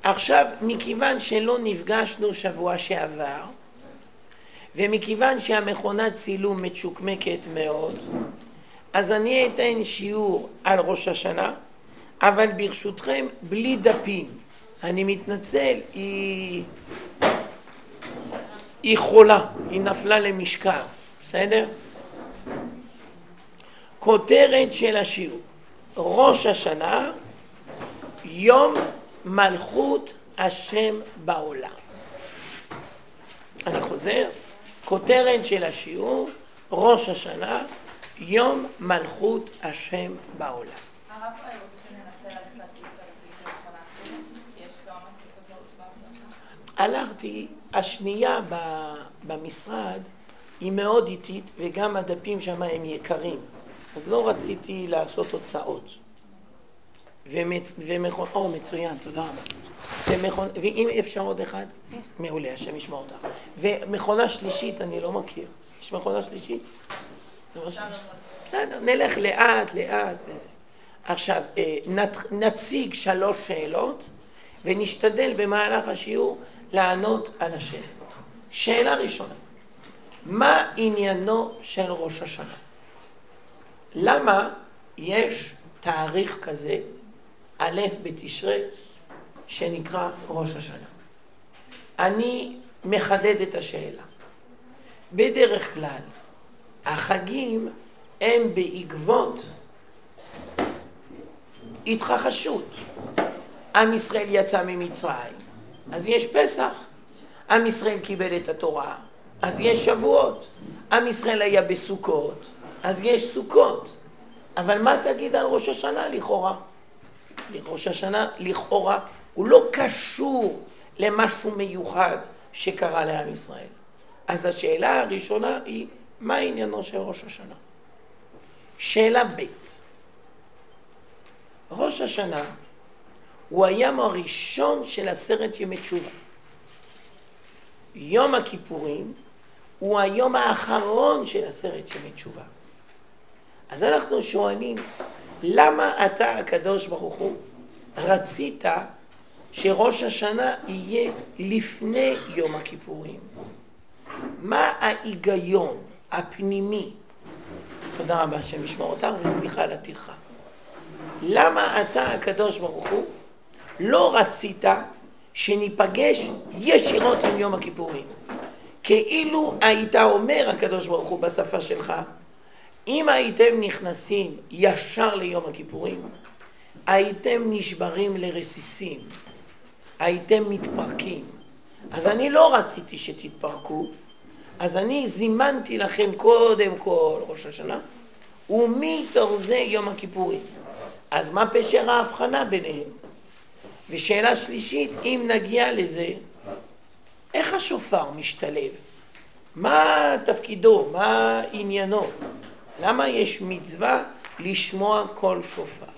עכשיו, מכיוון שלא נפגשנו שבוע שעבר, ומכיוון שהמכונת צילום מצ'וקמקת מאוד, אז אני אתן שיעור על ראש השנה, אבל ברשותכם בלי דפים. אני מתנצל, היא חולה, היא נפלה למשכב, בסדר? כותרת של השיעור, ראש השנה, יום מלכות השם בעולם. אני חוזר, כותרת של השיעור, ראש השנה, יום מלכות השם בעולם. הרב רוצה שננסה ללכת להדגיש את הדפים של כי יש כמה מדפסות בעבודה. הלכתי, השנייה במשרד היא מאוד איטית, וגם הדפים שם הם יקרים, אז לא רציתי לעשות הוצאות. מצוין, תודה רבה. ואם אפשר עוד אחד? מעולה, השם ישמע אותה. ומכונה שלישית אני לא מכיר. יש מכונה שלישית? בסדר, נלך לאט וזה. עכשיו, נציג 3 שאלות, ונשתדל במהלך השיעור לענות על השאלות. שאלה ראשונה, מה עניינו של ראש השנה? למה יש תאריך כזה, א' בתשרי, שנקרא ראש השנה? אני מחדד את השאלה. בדרך כלל, החגים הם בעקבות התרחשות. עם ישראל יצא ממצרים, אז יש פסח. עם ישראל קיבל את התורה, אז יש שבועות. עם ישראל היה בסוכות, אז יש סוכות. אבל מה תגיד על ראש השנה לכאורה? ראש השנה לכאורה הוא לא קשור למשהו מיוחד שקרה לעם ישראל. אז השאלה הראשונה היא, מה עניינו של ראש השנה? שאלה ב', ראש השנה הוא היום הראשון של 10 ימי תשובה. יום הכיפורים הוא היום האחרון של 10 ימי תשובה. אז אנחנו שואלים, למה אתה הקדוש ברוך הוא רצית שראש השנה יהיה לפני יום הכיפורים? מה ההיגיון הפנימי? תודה רבה, השם ישמור אותך וסליחה על הטרחה. למה אתה הקדוש ברוך הוא לא רצית שניפגש ישירות עם יום הכיפורים? כאילו היית אומר הקדוש ברוך הוא בשפה שלך, אם הייתם נכנסים ישר ליום הכיפורים, הייתם נשברים לרסיסים, הייתם מתפרקים. אז אני לא רציתי שתתפרקו, אז אני זימנתי לכם קודם כל ראש השנה, ומתוך זה יום הכיפורים. אז מה פשר ההבחנה ביניהם? ושאלה שלישית, אם נגיע לזה, איך השופר משתלב? מה תפקידו? מה עניינו? למה יש מצווה לשמוע כל שופר?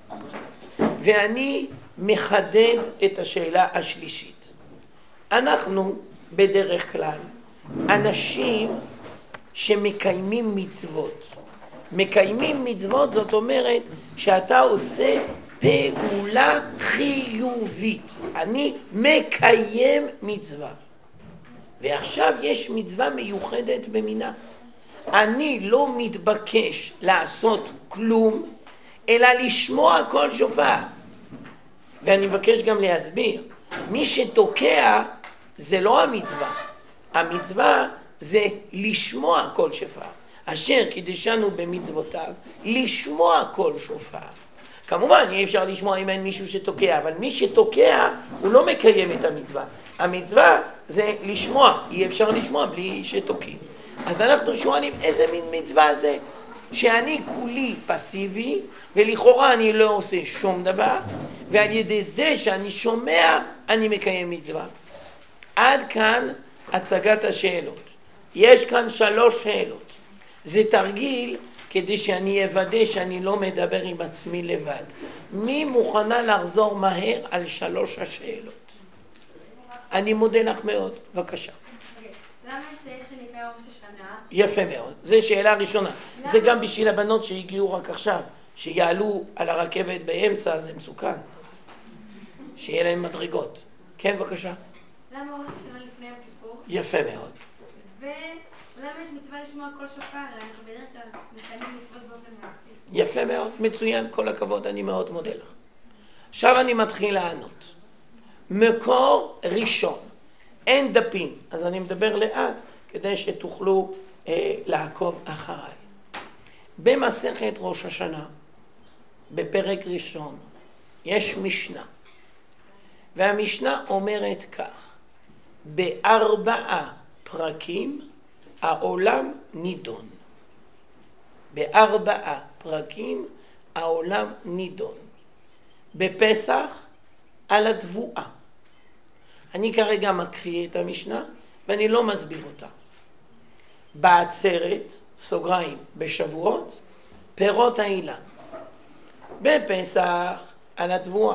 ואני מחדד את השאלה השלישית. אנחנו בדרך כלל אנשים שמקיימים מצוות. מקיימים מצוות זאת אומרת שאתה עושה פעולה חיובית. אני מקיים מצווה. ועכשיו יש מצווה מיוחדת במינה. אני לא מתבקש לעשות כלום, אלא לשמוע כל שופר. ואני מבקש גם להסביר, מי שתוקע זה לא המצווה. המצווה זה לשמוע כל שופר. אשר קידשנו במצוותיו, לשמוע כל שופר. כמובן, אי אפשר לשמוע אם אין מישהו שתוקע, אבל מי שתוקע הוא לא מקיים את המצווה. המצווה זה לשמוע, אי אפשר לשמוע בלי שתוקעים. אז אנחנו שואלים איזה מין מצווה זה? שאני כולי פסיבי, ולכאורה אני לא עושה שום דבר, ועל ידי זה שאני שומע, אני מקיים מצווה. עד כאן הצגת השאלות. יש כאן 3 שאלות. זה תרגיל כדי שאני אוודא שאני לא מדבר עם עצמי לבד. מי מוכנה לחזור מהר על 3 השאלות? אני מודה לך מאוד, בבקשה. למה יש תאריך שנקרא ראש השנה? יפה מאוד, זו שאלה ראשונה. זה גם בשביל הבנות שהגיעו רק עכשיו, שיעלו על הרכבת באמצע, זה מסוכן. שיהיה להם מדרגות. כן, בבקשה. למה ראש השנה לפני יום כיפור? יפה מאוד. ולמה יש מצווה לשמוע קול שופר? אנחנו בדרך כלל מקיימים מצוות באופן מעשי. יפה מאוד, מצוין, כל הכבוד, אני מאוד מודה לך. עכשיו אני מתחיל לענות. מקור ראשון, אין דפים, אז אני מדבר לאט כדי שתוכלו לעקוב אחריי. במסכת ראש השנה, בפרק ראשון, יש משנה, והמשנה אומרת כך: בארבעה פרקים העולם נידון. בארבעה פרקים העולם נידון. בפסח על התבואה. אני כרגע מקריא את המשנה ואני לא מסביר אותה. בעצרת, סוגריים, בשבועות, פירות האילן. בפסח על התבואה.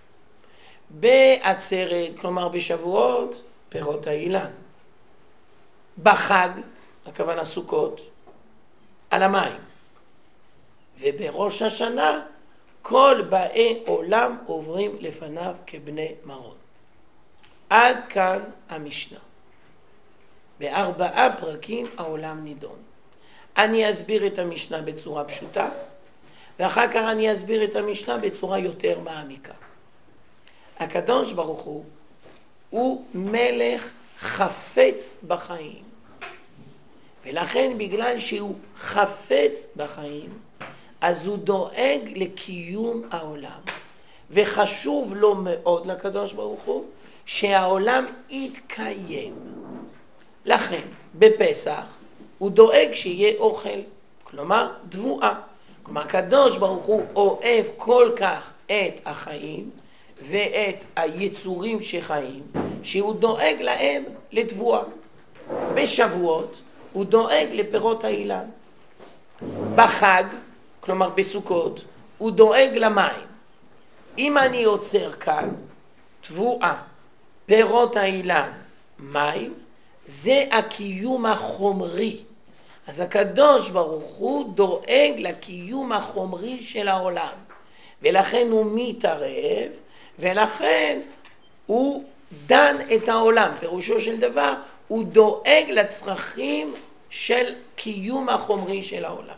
בעצרת, כלומר בשבועות, פירות האילן. בחג, הכוונה סוכות, על המים. ובראש השנה כל באי עולם עוברים לפניו כבני מרון. עד כאן המשנה. בארבעה פרקים העולם נידון. אני אסביר את המשנה בצורה פשוטה, ואחר כך אני אסביר את המשנה בצורה יותר מעמיקה. הקדוש ברוך הוא מלך חפץ בחיים. ולכן בגלל שהוא חפץ בחיים, אז הוא דואג לקיום העולם. וחשוב לו מאוד לקדוש ברוך הוא שהעולם יתקיים. לכן בפסח הוא דואג שיהיה אוכל, כלומר תבואה. כלומר הקדוש ברוך הוא אוהב כל כך את החיים ואת היצורים שחיים, שהוא דואג להם לתבואה. בשבועות הוא דואג לפירות האילן. בחג, כלומר בסוכות, הוא דואג למים. אם אני עוצר כאן, תבואה, פירות האילן, מים, זה הקיום החומרי. אז הקדוש ברוך הוא דואג לקיום החומרי של העולם. ולכן הוא מתערב, ולכן הוא דן את העולם. פירושו של דבר, הוא דואג לצרכים של קיום החומרי של העולם.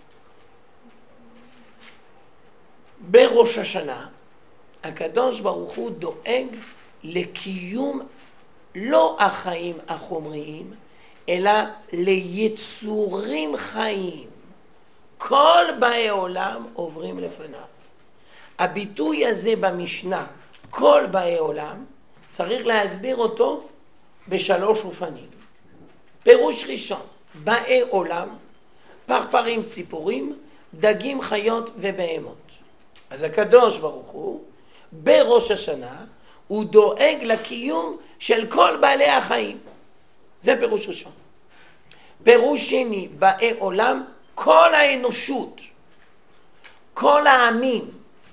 בראש השנה, הקדוש ברוך הוא דואג לקיום לא החיים החומריים, אלא ליצורים חיים. כל באי עולם עוברים לפניו. הביטוי הזה במשנה, כל באי עולם, צריך להסביר אותו בשלוש אופנים. פירוש ראשון, באי עולם, פרפרים, ציפורים, דגים, חיות ובהמות. אז הקדוש ברוך הוא, בראש השנה, הוא דואג לקיום של כל בעלי החיים. זה פירוש ראשון. פירוש שני, באי עולם, כל האנושות, כל העמים.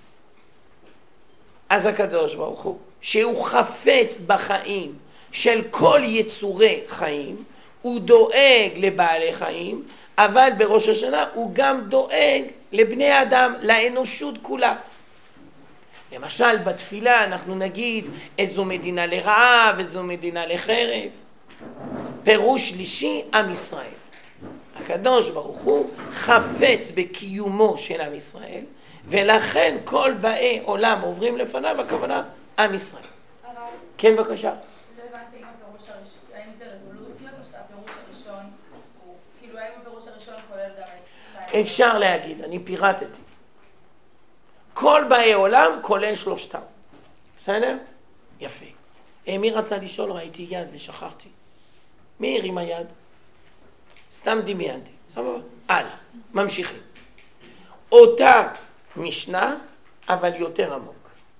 אז הקדוש ברוך הוא, שהוא חפץ בחיים של כל יצורי חיים, הוא דואג לבעלי חיים, אבל בראש השנה הוא גם דואג לבני אדם, לאנושות כולה. למשל בתפילה אנחנו נגיד איזו מדינה לרעב, איזו מדינה לחרב. פירוש שלישי, עם ישראל. הקדוש ברוך הוא חפץ בקיומו של עם ישראל, ולכן כל באי עולם עוברים לפניו, הכוונה עם ישראל. כן, בבקשה. לא הבנתי אם הפירוש הראשון, האם זה רזולוציות או שהפירוש הראשון הוא, כאילו האם הפירוש הראשון כולל גם את שתיים? אפשר להגיד, אני פירטתי. כל באי עולם כולל שלושתם. בסדר? יפה. מי רצה לשאול? ראיתי יד ושכחתי. מי הרים היד? סתם דמיינתי. סבבה? הלאה. ממשיכים. אותה משנה, אבל יותר עמוק.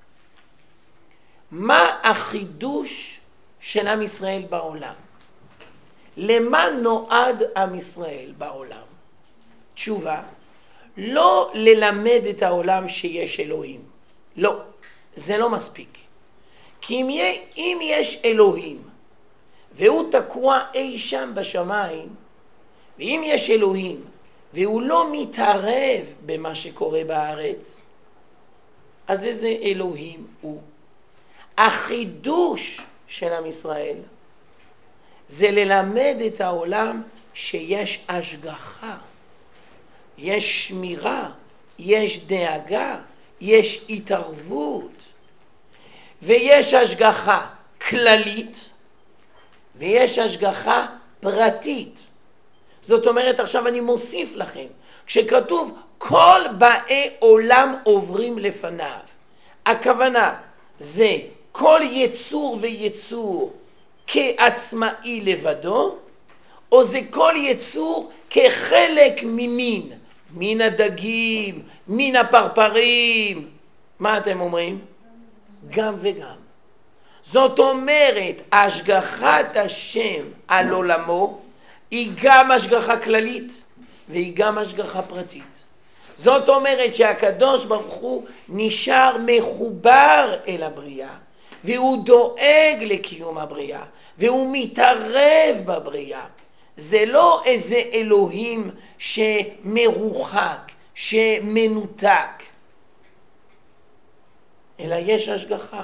מה החידוש של עם ישראל בעולם? למה נועד עם ישראל בעולם? תשובה, לא ללמד את העולם שיש אלוהים. לא, זה לא מספיק. כי אם יש אלוהים, והוא תקוע אי שם בשמיים, ואם יש אלוהים, והוא לא מתערב במה שקורה בארץ, אז איזה אלוהים הוא? החידוש של עם ישראל זה ללמד את העולם שיש השגחה, יש שמירה, יש דאגה, יש התערבות, ויש השגחה כללית ויש השגחה פרטית. זאת אומרת, עכשיו אני מוסיף לכם, כשכתוב כל באי עולם עוברים לפניו, הכוונה זה כל יצור ויצור כעצמאי לבדו, או זה כל יצור כחלק ממין, מין הדגים, מין הפרפרים. מה אתם אומרים? גם וגם. זאת אומרת, השגחת השם על עולמו היא גם השגחה כללית והיא גם השגחה פרטית. זאת אומרת שהקדוש ברוך הוא נשאר מחובר אל הבריאה, והוא דואג לקיום הבריאה, והוא מתערב בבריאה. זה לא איזה אלוהים שמרוחק, שמנותק, אלא יש השגחה.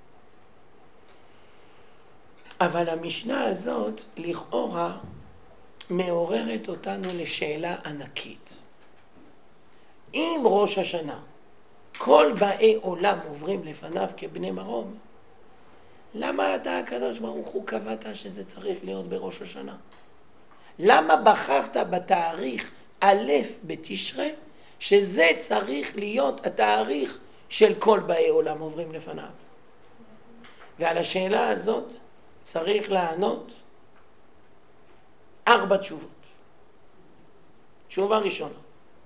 אבל המשנה הזאת לכאורה מעוררת אותנו לשאלה ענקית. אם ראש השנה כל באי עולם עוברים לפניו כבני מרום, למה אתה הקדוש ברוך הוא קבעת שזה צריך להיות בראש השנה? למה בחרת בתאריך א' בתשרי שזה צריך להיות התאריך של כל באי עולם עוברים לפניו? ועל השאלה הזאת צריך לענות 4 תשובות. תשובה ראשונה,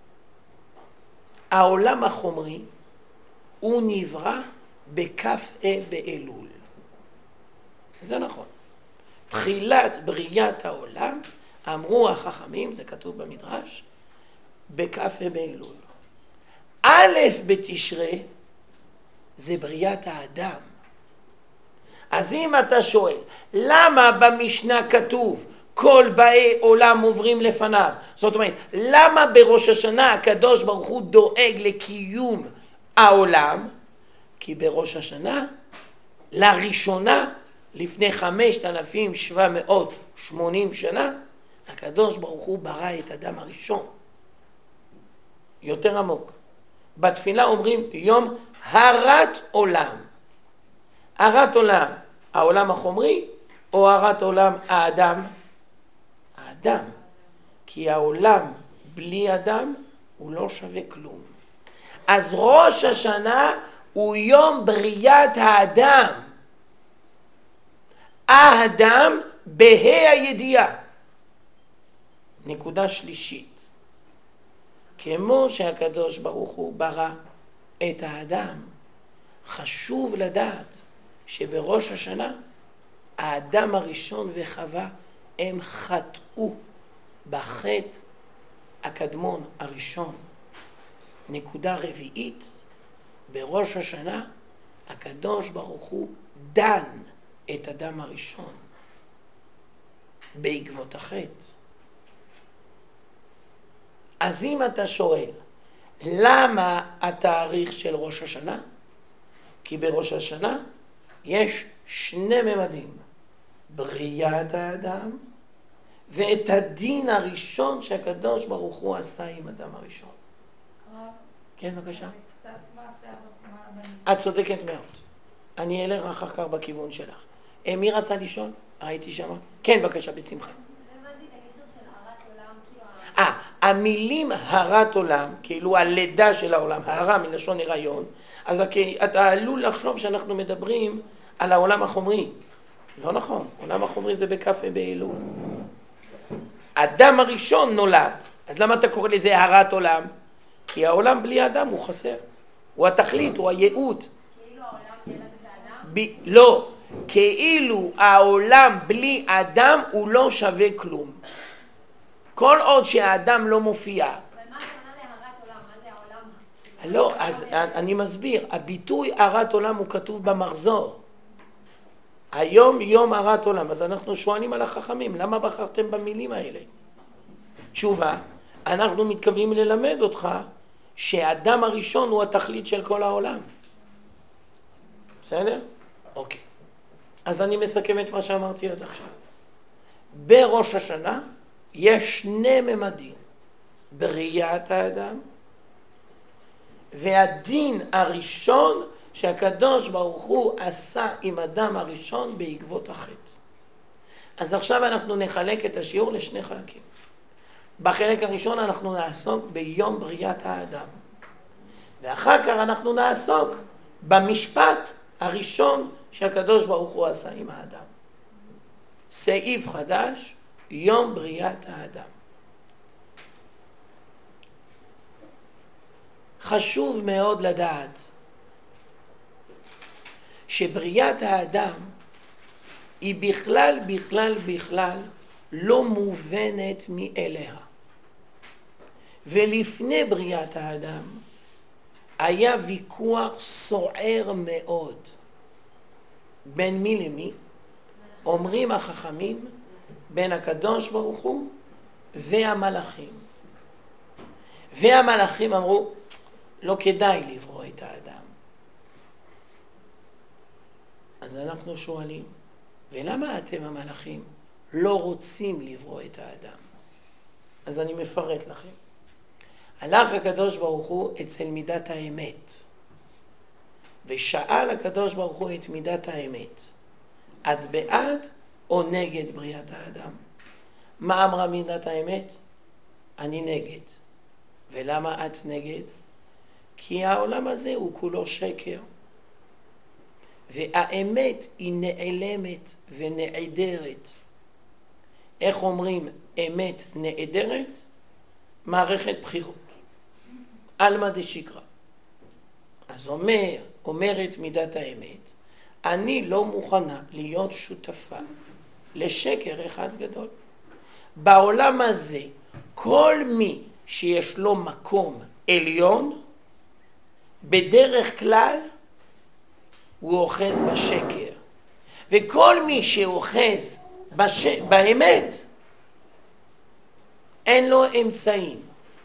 העולם החומרי הוא נברא בכ"ה באלול. זה נכון. תחילת בריאת העולם, אמרו החכמים, זה כתוב במדרש, בכ"ה באלול. א' בתשרי זה בריאת האדם. אז אם אתה שואל, למה במשנה כתוב כל באי עולם עוברים לפניו? זאת אומרת, למה בראש השנה הקדוש ברוך הוא דואג לקיום העולם? כי בראש השנה, לראשונה, לפני 5780 שנה, הקדוש ברוך הוא ברא את אדם הראשון. יותר עמוק. בתפילה אומרים יום הרת עולם. הרת עולם, העולם החומרי, או הרת עולם האדם? האדם. כי העולם בלי אדם הוא לא שווה כלום. אז ראש השנה הוא יום בריאת האדם. האדם בה"א הידיעה. נקודה שלישית. כמו שהקדוש ברוך הוא ברא את האדם, חשוב לדעת שבראש השנה האדם הראשון וחווה הם חטאו בחטא הקדמון הראשון. נקודה רביעית, בראש השנה הקדוש ברוך הוא דן את אדם הראשון בעקבות החטא. אז אם אתה שואל למה התאריך של ראש השנה? כי בראש השנה יש 2 ממדים, בריאת האדם ואת הדין הראשון שהקדוש ברוך הוא עשה עם אדם הראשון. כן, בבקשה. קצת מעשה הרצמה לבנים. את צודקת מאוד. אני אלך אחר כך בכיוון שלך. מי רצה לשאול? הייתי שמה. כן, בבקשה, בשמחה. הבנתי את הקשר של הרת עולם, כאילו... המילים הרת עולם, כאילו הלידה של העולם, הרה מלשון הריון, אז אתה עלול לחשוב שאנחנו מדברים על העולם החומרי. לא נכון, העולם החומרי זה בכ"ה באלול. אדם הראשון נולד, אז למה אתה קורא לזה הרת עולם? כי העולם בלי אדם הוא חסר, הוא התכלית, הוא הייעוד. כאילו העולם ילד את האדם? לא, כאילו העולם בלי אדם הוא לא שווה כלום. כל עוד שהאדם לא מופיע. אבל מה הכוונה להרת עולם? מה זה העולם? לא, אז אני מסביר, הביטוי הרת עולם הוא כתוב במחזור. היום יום הרת עולם, אז אנחנו שואלים על החכמים, למה בחרתם במילים האלה? תשובה, אנחנו מתכוונים ללמד אותך שהאדם הראשון הוא התכלית של כל העולם. בסדר? אוקיי. אז אני מסכם את מה שאמרתי עד עכשיו. בראש השנה יש שני ממדים. בריאת האדם, והדין הראשון שהקדוש ברוך הוא עשה עם אדם הראשון בעקבות החטא. אז עכשיו אנחנו נחלק את השיעור לשני חלקים. בחלק הראשון אנחנו נעסוק ביום בריאת האדם. ואחר כך אנחנו נעסוק במשפט הראשון שהקדוש ברוך הוא עשה עם האדם. סעיף חדש, יום בריאת האדם. חשוב מאוד לדעת שבריאת האדם היא בכלל לא מובנת מאליה. ולפני בריאת האדם היה ויכוח סוער מאוד. בין מי למי? אומרים החכמים, בין הקדוש ברוך הוא והמלאכים. והמלאכים אמרו, לא כדאי לברוא את האדם. אז אנחנו שואלים, ולמה אתם המלאכים לא רוצים לברוא את האדם? אז אני מפרט לכם. הלך הקדוש ברוך הוא אצל מידת האמת, ושאל הקדוש ברוך הוא את מידת האמת, את בעד או נגד בריאת האדם? מה אמרה מידת האמת? אני נגד. ולמה את נגד? כי העולם הזה הוא כולו שקר. והאמת היא נעלמת ונעדרת. איך אומרים אמת נעדרת? מערכת בחירות. אלמא דשקרא. אז אומרת מידת האמת, אני לא מוכנה להיות שותפה לשקר אחד גדול. בעולם הזה, כל מי שיש לו מקום עליון, בדרך כלל הוא אוחז בשקר. וכל מי שאוחז באמת, אין לו אמצעים.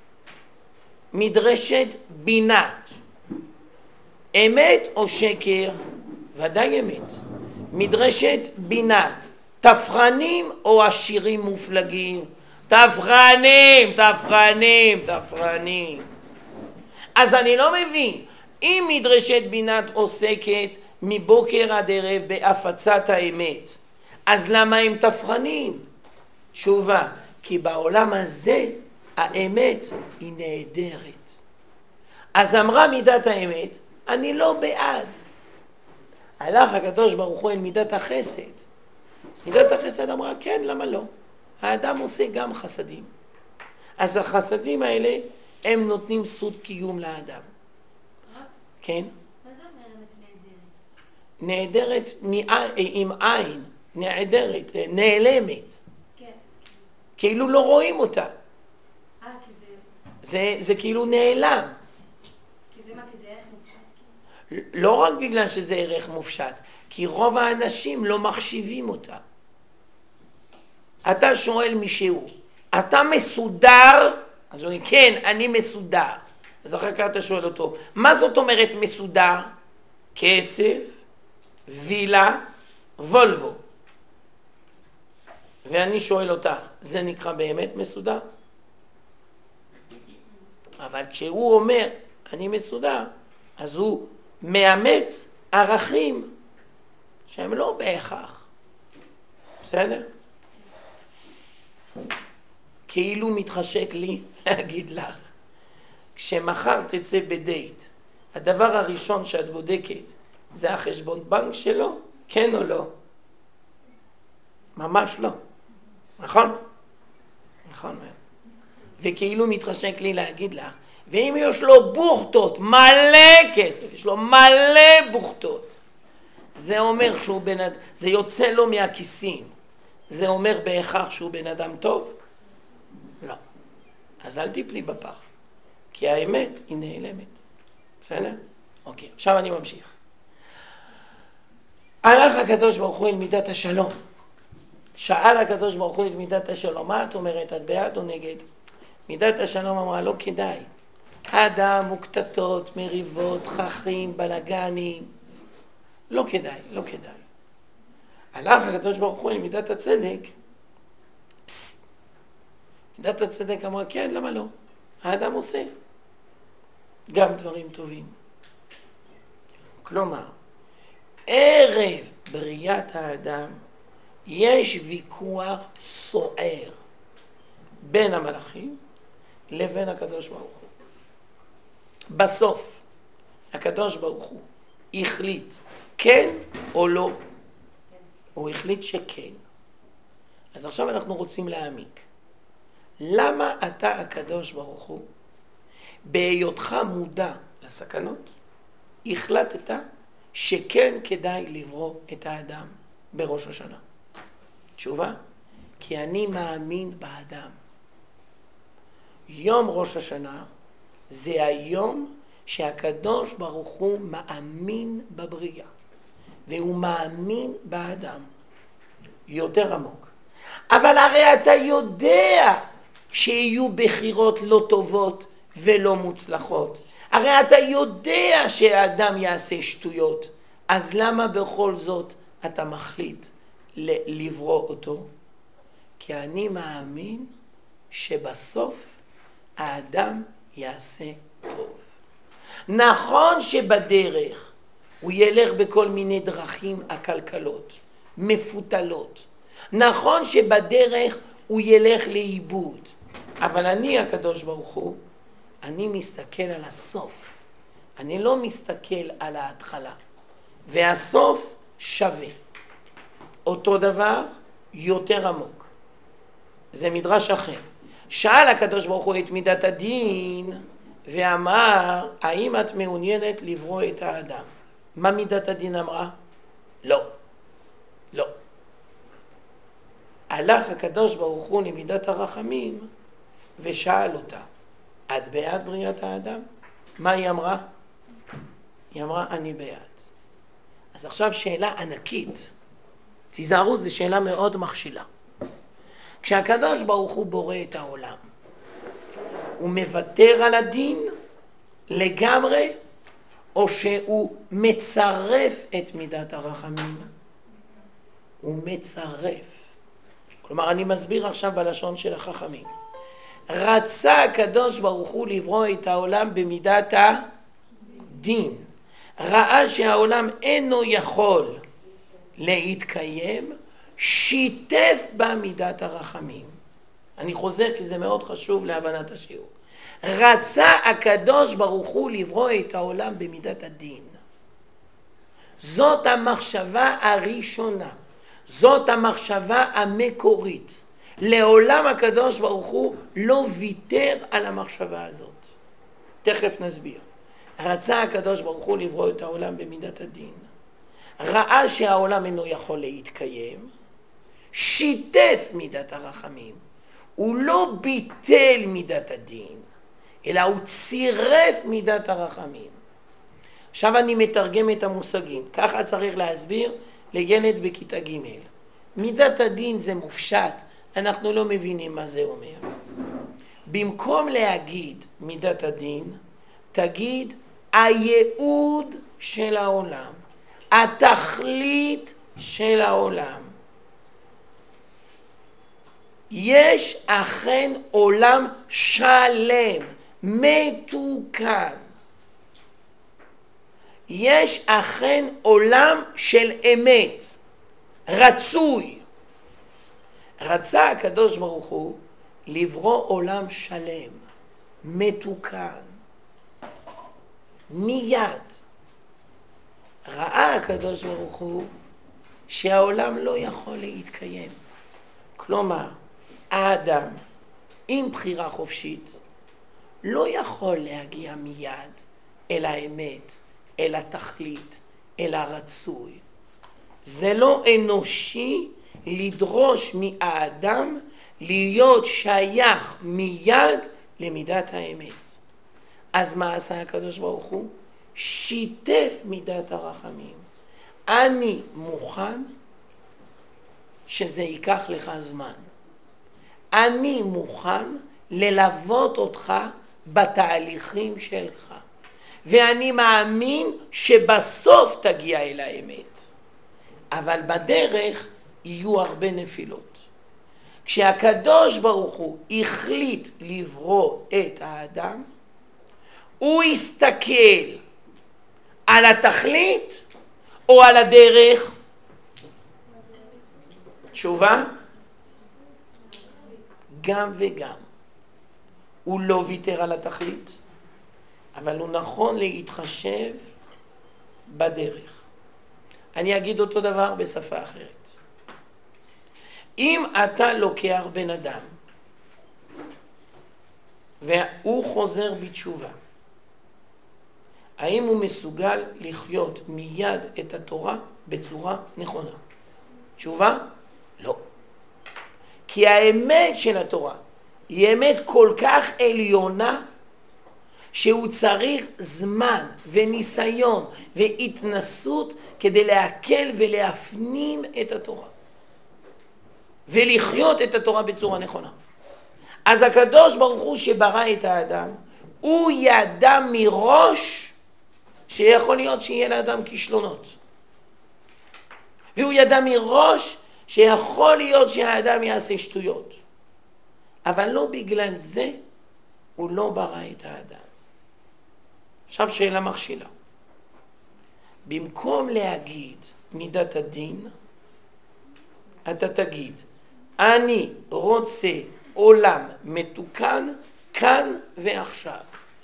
מדרשת בינת. אמת או שקר? ודאי אמת. מדרשת בינת. תפרנים או עשירים מופלגים? תפרנים, תפרנים, תפרנים. אז אני לא מבין, אם מדרשת בינת עוסקת מבוקר עד ערב בהפצת האמת, אז למה הם תפרנים? תשובה, כי בעולם הזה האמת היא נהדרת. אז אמרה מידת האמת, אני לא בעד. הלך הקדוש ברוך הוא אל מידת החסד. מידת החסד אמרה, כן, למה לא? האדם עושה גם חסדים. אז החסדים האלה, הם נותנים סוד קיום לאדם. כן? מה זה אומר אמת נהדרת? נהדרת עם עין, נהדרת, נעלמת. כן. כאילו לא רואים אותה. כי זה... זה כאילו נעלם. כי זה מה? כי זה ערך מופשט? לא רק בגלל שזה ערך מופשט, כי רוב האנשים לא מחשיבים אותה. אתה שואל מישהו, אתה מסודר? אז הוא אומר, כן, אני מסודר. אז אחר כך אתה שואל אותו, מה זאת אומרת מסודר? כסף, וילה, וולבו. ואני שואל אותך, זה נקרא באמת מסודר? אבל כשהוא אומר, אני מסודר, אז הוא מאמץ ערכים שהם לא בהכרח. בסדר? כאילו מתחשק לי להגיד לך, כשמחר תצא בדייט, הדבר הראשון שאת בודקת זה החשבון בנק שלו, כן או לא? ממש לא. נכון? נכון. וכאילו מתחשק לי להגיד לך, ואם יש לו בוכתות, מלא כסף, יש לו מלא בוכתות, זה אומר שהוא זה יוצא לו מהכיסים, זה אומר בהכרח שהוא בן אדם טוב? לא. אז אל תיפלי בפח, כי האמת היא נעלמת. בסדר? אוקיי, עכשיו אני ממשיך. הלך הקדוש ברוך הוא אל מידת השלום. שאל הקדוש ברוך הוא את מידת השלום, מה את אומרת, את בעד או נגד? מידת השלום אמרה, לא כדאי. האדם הוא קטטות, מריבות, חכים, בלגנים. לא כדאי, לא כדאי. הלך הקדוש ברוך הוא למידת הצדק, מידת הצדק אמרה, כן, למה לא? האדם עושה גם דברים טובים. כלומר, ערב בריאת האדם יש ויכוח סוער בין המלאכים לבין הקדוש ברוך הוא. בסוף, הקדוש ברוך הוא החליט כן או לא. הוא החליט שכן. אז עכשיו אנחנו רוצים להעמיק. למה אתה הקדוש ברוך הוא, בהיותך מודע לסכנות, החלטת שכן כדאי לברוא את האדם בראש השנה? תשובה, כי אני מאמין באדם. יום ראש השנה זה היום שהקדוש ברוך הוא מאמין בבריאה, והוא מאמין באדם יותר עמוק. אבל הרי אתה יודע שיהיו בחירות לא טובות ולא מוצלחות. הרי אתה יודע שהאדם יעשה שטויות. אז למה בכל זאת אתה מחליט לברוא אותו? כי אני מאמין שבסוף האדם יעשה טוב. נכון שבדרך הוא ילך בכל מיני דרכים עקלקלות, מפותלות. נכון שבדרך הוא ילך לאיבוד. אבל אני הקדוש ברוך הוא, אני מסתכל על הסוף. אני לא מסתכל על ההתחלה. והסוף שווה. אותו דבר, יותר עמוק. זה מדרש אחר. שאל הקדוש ברוך הוא את מידת הדין, ואמר, האם את מעוניינת לברוא את האדם? מה מידת הדין אמרה? לא. לא. הלך הקדוש ברוך הוא למידת הרחמים, ושאל אותה, את בעד בריאת האדם? מה היא אמרה? היא אמרה, אני בעד. אז עכשיו שאלה ענקית. תיזהרו, זו שאלה מאוד מכשילה. כשהקדוש ברוך הוא בורא את העולם, הוא מוותר על הדין לגמרי, או שהוא מצרף את מידת הרחמים? הוא מצרף. כלומר, אני מסביר עכשיו בלשון של החכמים. רצה הקדוש ברוך הוא לברוא את העולם במידת הדין. ראה שהעולם אינו יכול להתקיים, שיתף בה מידת הרחמים. אני חוזר כי זה מאוד חשוב להבנת השיעור. רצה הקדוש ברוך הוא לברוא את העולם במידת הדין. זאת המחשבה הראשונה. זאת המחשבה המקורית. לעולם הקדוש ברוך הוא לא ויתר על המחשבה הזאת. תכף נסביר. רצה הקדוש ברוך הוא לברוא את העולם במידת הדין. ראה שהעולם אינו יכול להתקיים, שיתף מידת הרחמים. הוא לא ביטל מידת הדין, אלא הוא צירף מידת הרחמים. עכשיו אני מתרגם את המושגים. ככה צריך להסביר לילד בכיתה ג'. מידת הדין זה מופשט, אנחנו לא מבינים מה זה אומר. במקום להגיד מידת הדין, תגיד הייעוד של העולם, התכלית של העולם. יש אכן עולם שלם, מתוקן. יש אכן עולם של אמת, רצוי. רצה הקדוש ברוך הוא לברוא עולם שלם, מתוקן. מיד ראה הקדוש ברוך הוא שהעולם לא יכול להתקיים. כלומר, האדם עם בחירה חופשית לא יכול להגיע מיד אל האמת, אל התכלית, אל הרצוי. זה לא אנושי לדרוש מהאדם להיות שייך מיד למידת האמת. אז מה עשה הקדוש ברוך הוא? שיתף מידת הרחמים. אני מוכן שזה ייקח לך זמן. אני מוכן ללוות אותך בתהליכים שלך. ואני מאמין שבסוף תגיע אל האמת. אבל בדרך יהיו הרבה נפילות. כשהקדוש ברוך הוא החליט לברוא את האדם, הוא הסתכל על התכלית או על הדרך? תשובה? גם וגם. הוא לא ויתר על התכלית, אבל הוא נכון להתחשב בדרך. אני אגיד אותו דבר בשפה אחרת. אם אתה לוקח בן אדם והוא חוזר בתשובה, האם הוא מסוגל לחיות מיד את התורה בצורה נכונה? תשובה? לא. כי האמת של התורה היא אמת כל כך עליונה, שהוא צריך זמן וניסיון והתנסות כדי להקל ולהפנים את התורה. ולחיות את התורה בצורה נכונה. אז הקדוש ברוך הוא שברא את האדם, הוא ידע מראש שיכול להיות שיהיה לאדם כישלונות. והוא ידע מראש שיכול להיות שהאדם יעשה שטויות. אבל לא בגלל זה הוא לא ברא את האדם. עכשיו שאלה מכשילה. במקום להגיד מידת הדין, אתה תגיד, אני רוצה עולם מתוקן כאן ועכשיו.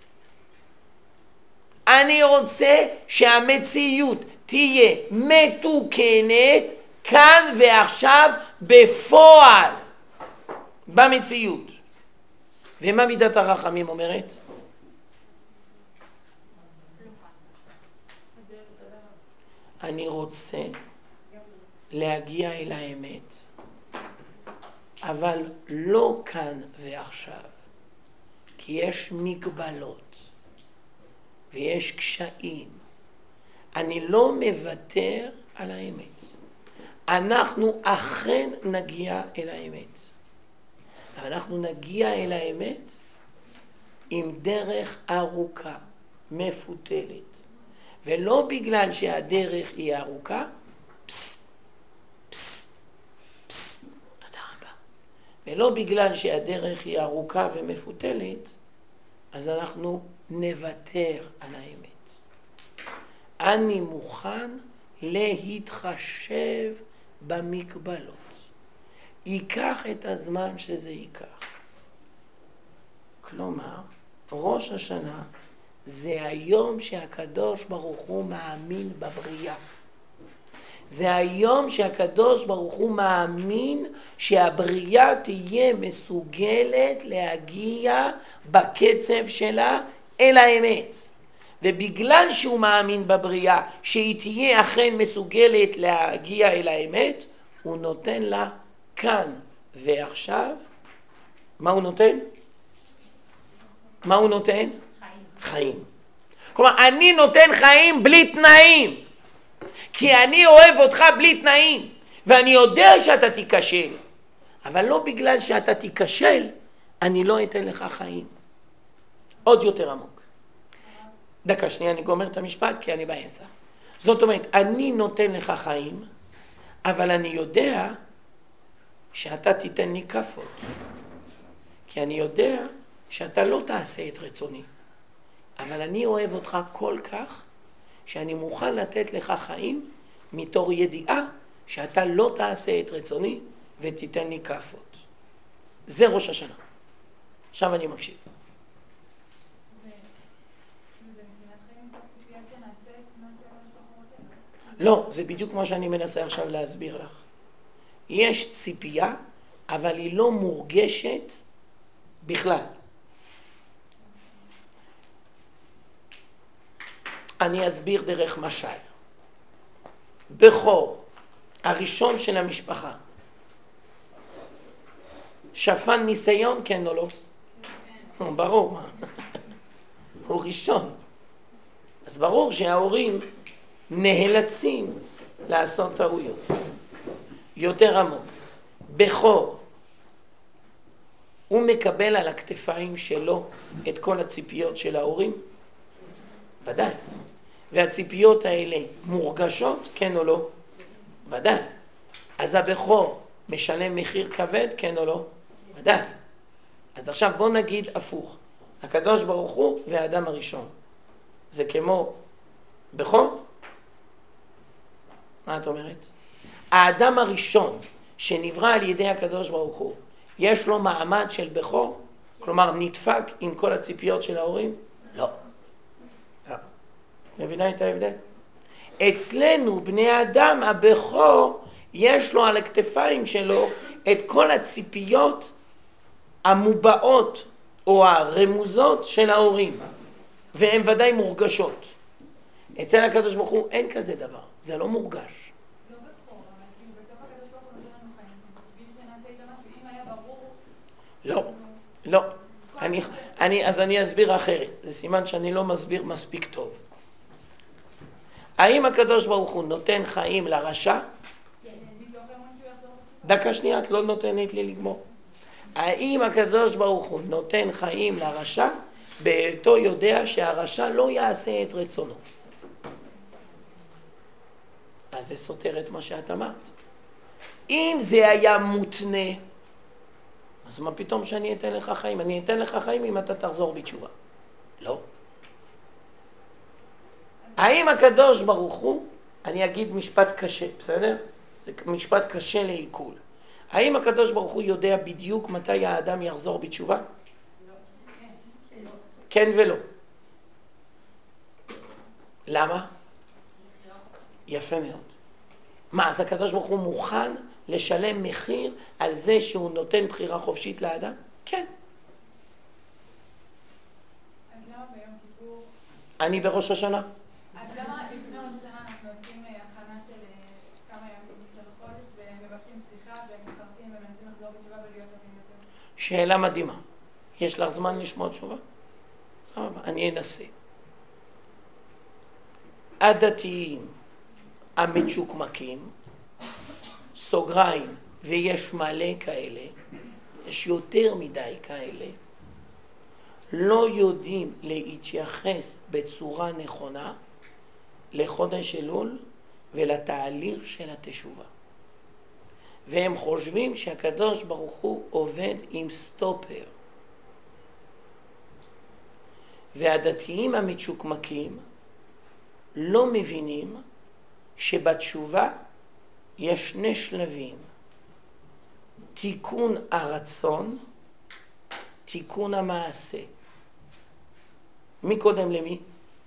אני רוצה שהמציאות תהיה מתוקנת כאן ועכשיו בפועל, במציאות. ומה מידת הרחמים אומרת? אני רוצה להגיע אל האמת, אבל לא כאן ועכשיו, כי יש מגבלות ויש קשיים. אני לא מוותר על האמת. אנחנו אכן נגיע אל האמת. אבל אנחנו נגיע אל האמת עם דרך ארוכה, מפותלת. ולא בגלל שהדרך היא ארוכה, פס, פס, פס, תודה רבה. ולא בגלל שהדרך היא ארוכה ומפותלת, אז אנחנו נוותר על האמת. אני מוכן להתחשב במגבלות. ייקח את הזמן שזה ייקח. כלומר, ראש השנה זה היום שהקדוש ברוך הוא מאמין בבריאה. זה היום שהקדוש ברוך הוא מאמין שהבריאה תהיה מסוגלת להגיע בקצב שלה אל האמת. ובגלל שהוא מאמין בבריאה שהיא תהיה אכן מסוגלת להגיע אל האמת, הוא נותן לה כאן ועכשיו. מה הוא נותן? מה הוא נותן? חיים. כלומר, אני נותן חיים בלי תנאים. כי אני אוהב אותך בלי תנאים. ואני יודע שאתה תיכשל. אבל לא בגלל שאתה תיכשל, אני לא אתן לך חיים. עוד יותר עמוק. דקה שנייה, אני גומר את המשפט כי אני באמצע. זאת אומרת, אני נותן לך חיים, אבל אני יודע שאתה תיתן לי כפות. כי אני יודע שאתה לא תעשה את רצוני. אבל אני אוהב אותך כל כך, שאני מוכן לתת לך חיים, מתור ידיעה שאתה לא תעשה את רצוני, ותיתן לי כפות. זה ראש השנה. עכשיו אני מקשיב. לא, זה בדיוק מה שאני מנסה עכשיו להסביר לך. יש ציפייה, אבל היא לא מורגשת בכלל. אני אסביר דרך משל. בכור, הראשון של המשפחה, שפן ניסיון, כן או לא? ברור, מה? הוא ראשון. אז ברור שההורים נאלצים לעשות טעויות. יותר עמוק. בכור, הוא מקבל על הכתפיים שלו את כל הציפיות של ההורים? ודאי. והציפיות האלה מורגשות, כן או לא? ודאי. אז הבכור משלם מחיר כבד, כן או לא? ודאי. אז עכשיו בוא נגיד הפוך. הקדוש ברוך הוא והאדם הראשון. זה כמו בכור? מה את אומרת? האדם הראשון שנברא על ידי הקדוש ברוך הוא, יש לו מעמד של בכור? כלומר נדפק עם כל הציפיות של ההורים? לא. מבינה את ההבדל? אצלנו בני האדם הבכור יש לו על הכתפיים שלו את כל הציפיות המובעות או הרמוזות של ההורים, והן ודאי מורגשות. אצל הקדוש ברוך הוא אין כזה דבר, זה לא מורגש. לא בכור, אבל כאילו בסוף הקדוש ברוך הוא נותן לנו חיים, בשביל שנעשה איתה משהו, אם היה ברור... לא. אז אני אסביר אחרת, זה סימן שאני לא מסביר מספיק טוב. האם הקדוש ברוך הוא נותן חיים לרשע? דקה שנייה, את לא נותנת לי לגמור. האם הקדוש ברוך הוא נותן חיים לרשע? בהיותו יודע שהרשע לא יעשה את רצונו. אז זה סותר את מה שאת אמרת. אם זה היה מותנה, אז מה פתאום שאני אתן לך חיים? אני אתן לך חיים אם אתה תחזור בתשובה. לא. האם הקדוש ברוך הוא, אני אגיד משפט קשה, בסדר? זה משפט קשה לעיכול. האם הקדוש ברוך הוא יודע בדיוק מתי האדם יחזור בתשובה? כן ולא. למה? יפה מאוד. מה, אז הקדוש ברוך הוא מוכן לשלם מחיר על זה שהוא נותן בחירה חופשית לאדם? כן. אז למה ביום כיפור? אני בראש השנה. אז למה לפני ראש השנה אנחנו עושים הכנה של כמה ימים של החודש ומבקשים סליחה ומחרטים ומנסים לחזור בתשובה ולהיות טובים יותר? שאלה מדהימה. יש לך זמן לשמוע תשובה? סבבה, אני אנסה. הדתיים המצ'וקמקים, סוגריים, ויש מלא כאלה, יש יותר מדי כאלה, לא יודעים להתייחס בצורה נכונה לחודש אלול ולתהליך של התשובה. והם חושבים שהקדוש ברוך הוא עובד עם סטופר. והדתיים המצ'וקמקים לא מבינים שבתשובה יש שני שלבים. תיקון הרצון, תיקון המעשה. מי קודם למי?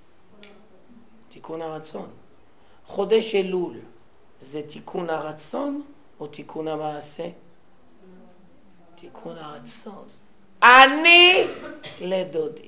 תיקון הרצון. חודש אלול זה תיקון הרצון או תיקון המעשה? תיקון הרצון. אני לדודי.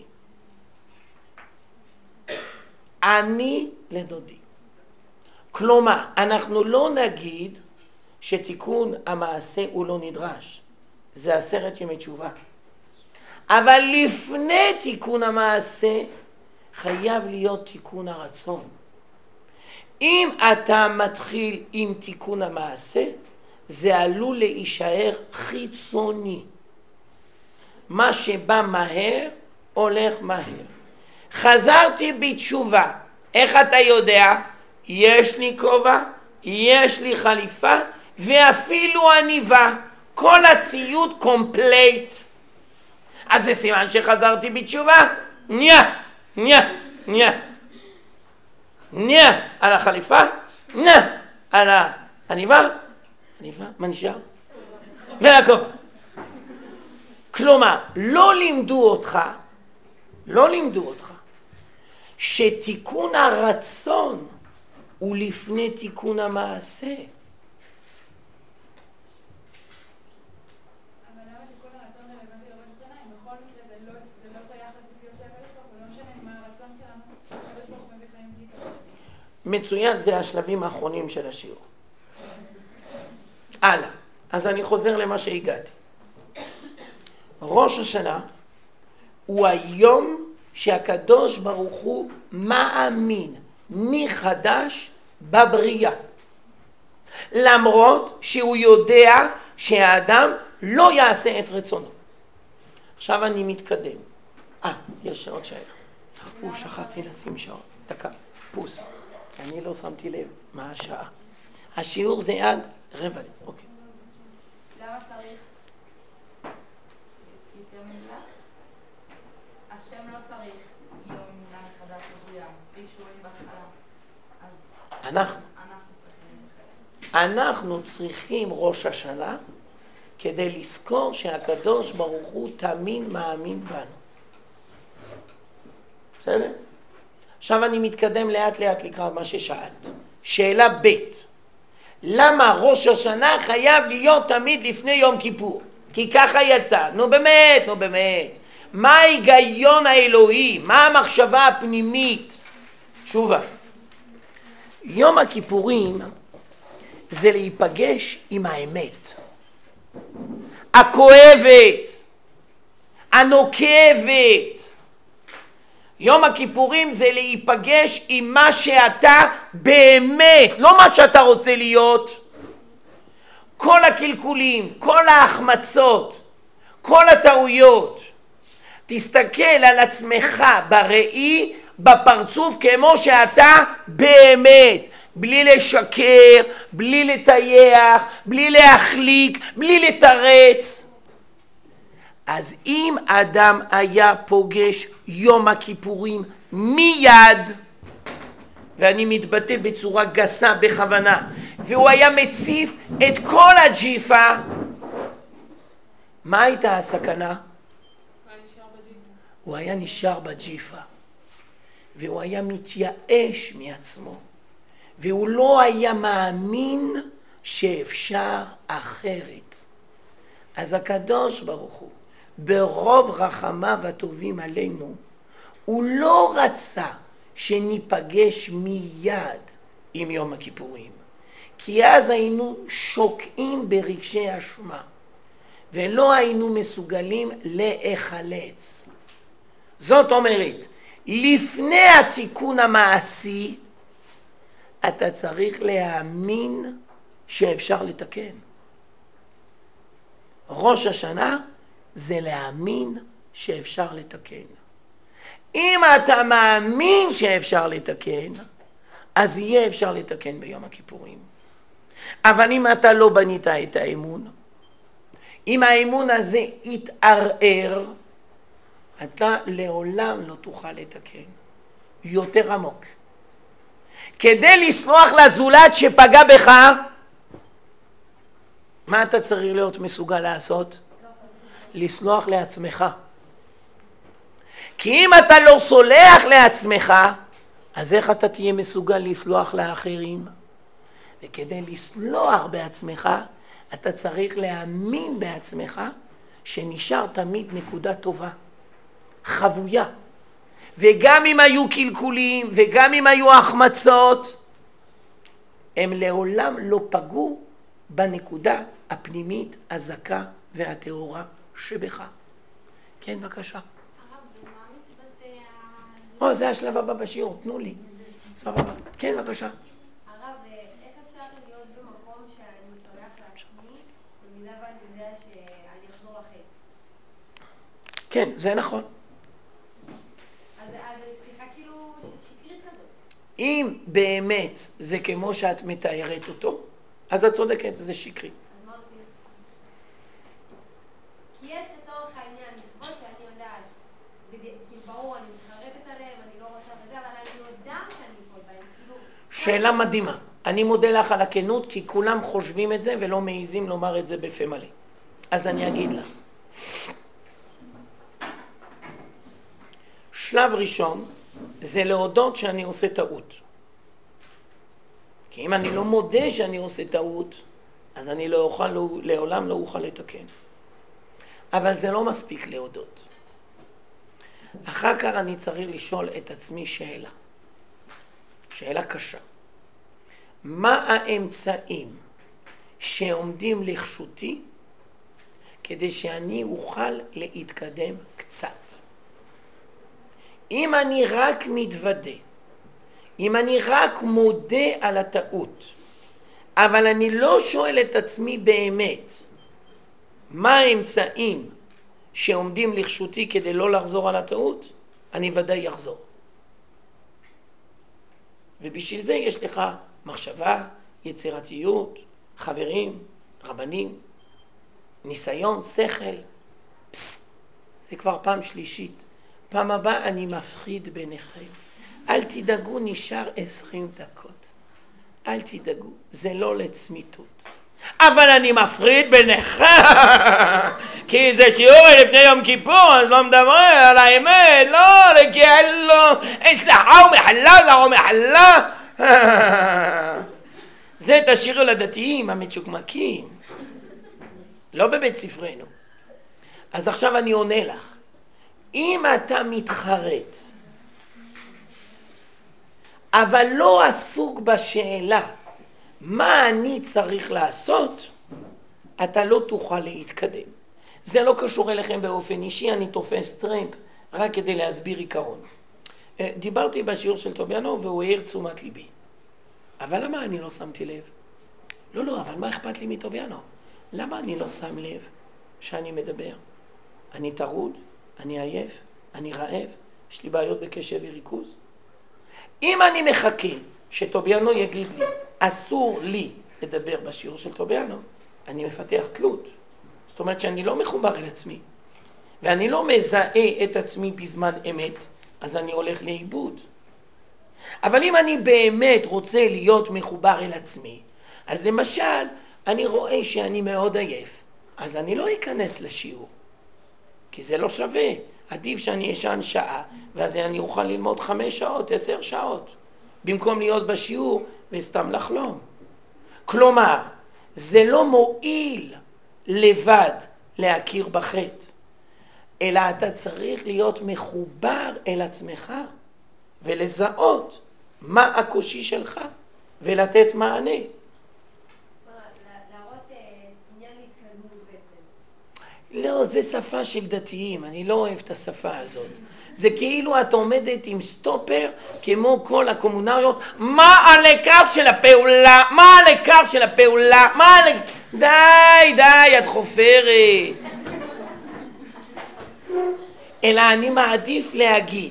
אני לדודי. כלומר, אנחנו לא נגיד שתיקון המעשה הוא לא נדרש. זה 10 ימי תשובה. אבל לפני תיקון המעשה חייב להיות תיקון הרצון. אם אתה מתחיל עם תיקון המעשה, זה עלול להישאר חיצוני. מה שבא מהר, הולך מהר. חזרתי בתשובה. איך אתה יודע? יש לי כובע, יש לי חליפה, ואפילו עניבה. כל הציוד קומפלייט. אז זה סימן שחזרתי בתשובה? ניה, ניה, ניה. ניה על החליפה, ניה על העניבה. עניבה, מה נשאר? והכובע. כלומר, לא לימדו אותך שתיקון הרצון הוא לפני תיקון המעשה. אבל למה תיקון הרצון רלוונטי לראש השנה? אם בכל מקרה זה לא שייך לציפיות של הקדוש ברוך הוא, לא משנה מה הרצון שלנו, הקדוש ברוך הוא מביא חיים בלי כזה. מצוין, זה השלבים האחרונים של השיעור. הלאה, אז אני חוזר למה שהגעתי. ראש השנה הוא היום שהקדוש ברוך הוא מאמין מחדש בבריאה. למרות שהוא יודע שהאדם לא יעשה את רצונו. עכשיו אני מתקדם. יש עוד שאלה. שכחתי לשים שעון. דקה, פוס. אני לא שמתי לב מה השעה. השיעור זה עד 11:45. אוקיי. למה צריך יותר מדויק? השם לא צריך יום מנהג חדש מדויק, מספיק שבועים בהתחלה. אנחנו צריכים ראש השנה כדי לזכור שהקדוש ברוך הוא תמיד מאמין בנו. בסדר? עכשיו אני מתקדם לאט לאט לקראת מה ששאלת. שאלה ב' למה ראש השנה חייב להיות תמיד לפני יום כיפור? כי ככה יצא. נו באמת. מה ההיגיון האלוהי? מה המחשבה הפנימית? תשובה. יום הכיפורים זה להיפגש עם האמת. הכואבת, הנוקבת. יום הכיפורים זה להיפגש עם מה שאתה באמת, לא מה שאתה רוצה להיות. כל הקלקולים, כל ההחמצות, כל הטעויות. תסתכל על עצמך בראי, בפרצוף כמו שאתה באמת. בלי לשקר, בלי לטייח, בלי להחליק, בלי לתרץ. אז אם אדם היה פוגש יום הכיפורים מיד, ואני מתבטא בצורה גסה בכוונה, והוא היה מציף את כל הג'יפה, מה הייתה הסכנה? הוא היה נשאר בג'יפה, והוא היה מתייאש מעצמו, והוא לא היה מאמין שאפשר אחרת. אז הקדוש ברוך הוא, ברוב רחמיו הטובים עלינו, הוא לא רצה שניפגש מיד עם יום הכיפורים, כי אז היינו שוקעים ברגשי אשמה, ולא היינו מסוגלים להיחלץ. זאת אומרת, לפני התיקון המעשי, אתה צריך להאמין שאפשר לתקן. ראש השנה זה להאמין שאפשר לתקן. אם אתה מאמין שאפשר לתקן, אז יהיה אפשר לתקן ביום הכיפורים. אבל אם אתה לא בנית את האמון, אם האמון הזה יתערער, אתה לעולם לא תוכל לתקן. יותר עמוק. כדי לסלוח לזולת שפגע בך, מה אתה צריך להיות מסוגל לעשות? לסלוח לעצמך. כי אם אתה לא סולח לעצמך, אז איך אתה תהיה מסוגל לסלוח לאחרים? וכדי לסלוח בעצמך, אתה צריך להאמין בעצמך שנשאר תמיד נקודה טובה, חבויה. וגם אם היו קלקולים וגם אם היו החמצות, הם לעולם לא פגעו בנקודה הפנימית הזכה והטהורה שבך. כן, בבקשה. זה השלב הבא בשיעור, תנו לי. סבבה. כן, בבקשה. הרב, איך אפשר להיות במקום שאני סולח לעצמי, במידה ואני יודע שאני אחזור לחטא? כן, זה נכון. אז סליחה כאילו שקרית כזאת. אם באמת זה כמו שאת מתארת אותו, אז את צודקת, זה שקרי. אז מה עושים? כי יש לצורך העניין מצוות שאני יודעת, כי ברור, אני מתחרטת עליהם, אני לא רוצה וזה, אבל אני יודעת שאני יכול בהם, כאילו... שאלה מדהימה. אני מודה לך על הכנות, כי כולם חושבים את זה ולא מעיזים לומר את זה בפה מלא. אז אני אגיד לך. שלב ראשון זה להודות שאני עושה טעות. כי אם אני לא מודה שאני עושה טעות, אז אני לעולם לא אוכל לתקן. אבל זה לא מספיק להודות. אחר כך אני צריך לשאול את עצמי שאלה. שאלה קשה. מה האמצעים שעומדים לרשותי כדי שאני אוכל להתקדם קצת? אם אני רק מתוודה, אם אני רק מודה על הטעות, אבל אני לא שואל את עצמי באמת, מה האמצעים שעומדים לרשותי כדי לא לחזור על הטעות, אני ודאי יחזור. ובשביל זה יש לך מחשבה, יצירתיות, חברים, רבנים, ניסיון, שכל. זה כבר פעם שלישית. פעם הבאה אני מפחיד ביניכם. אל תדאגו, נשאר 20 דקות. אל תדאגו, זה לא לצמיתות. אבל אני מפריד ביניכם, כי זה שיעור לפני יום כיפור, אז לא מדבר על האמת, לא, לא, סליחה ומחלה, סליחה ומחלה. זה תשאירו לדתיים המצ'וקמקים, לא בבית ספרנו. אז עכשיו אני עונה לך, אם אתה מתחרט, אבל לא עסוק בשאלה מה אני צריך לעשות, אתה לא תוכל להתקדם. זה לא קשור אליכם באופן אישי, אני תופס טרמפ רק כדי להסביר עיקרון. דיברתי בשיעור של טוביאנו והוא העיר תשומת ליבי. אבל למה אני לא שמתי לב? לא, אבל מה אכפת לי מטוביאנו? למה אני לא שם לב שאני מדבר? אני טרוד, אני עייף, אני רעב, יש לי בעיות בקשב וריכוז. אם אני מחכה שטוביאנו יגיד לי, אסור לי לדבר בשיעור של טוביאנו, אני מפתח תלות. זאת אומרת שאני לא מחובר אל עצמי, ואני לא מזהה את עצמי בזמן אמת, אז אני הולך לאיבוד. אבל אם אני באמת רוצה להיות מחובר אל עצמי, אז למשל, אני רואה שאני מאוד עייף, אז אני לא אכנס לשיעור, כי זה לא שווה. עדיף שאני אשן שעה, ואז אני אוכל ללמוד 5 שעות, 10 שעות, במקום להיות בשיעור וסתם לחלום. כלומר, זה לא מועיל לבד להכיר בחטא, אלא אתה צריך להיות מחובר אל עצמך, ולזהות מה הקושי שלך, ולתת מענה. להראות עניין להתקדמות בעצם. לא, זה שפה של דתיים, אני לא אוהב את השפה הזאת. זה כאילו את עומדת עם סטופר, כמו כל הקומונריות, מה הלקח של הפעולה? מה הלקח של הפעולה? די, את חופרת. אלא אני מעדיף להגיד,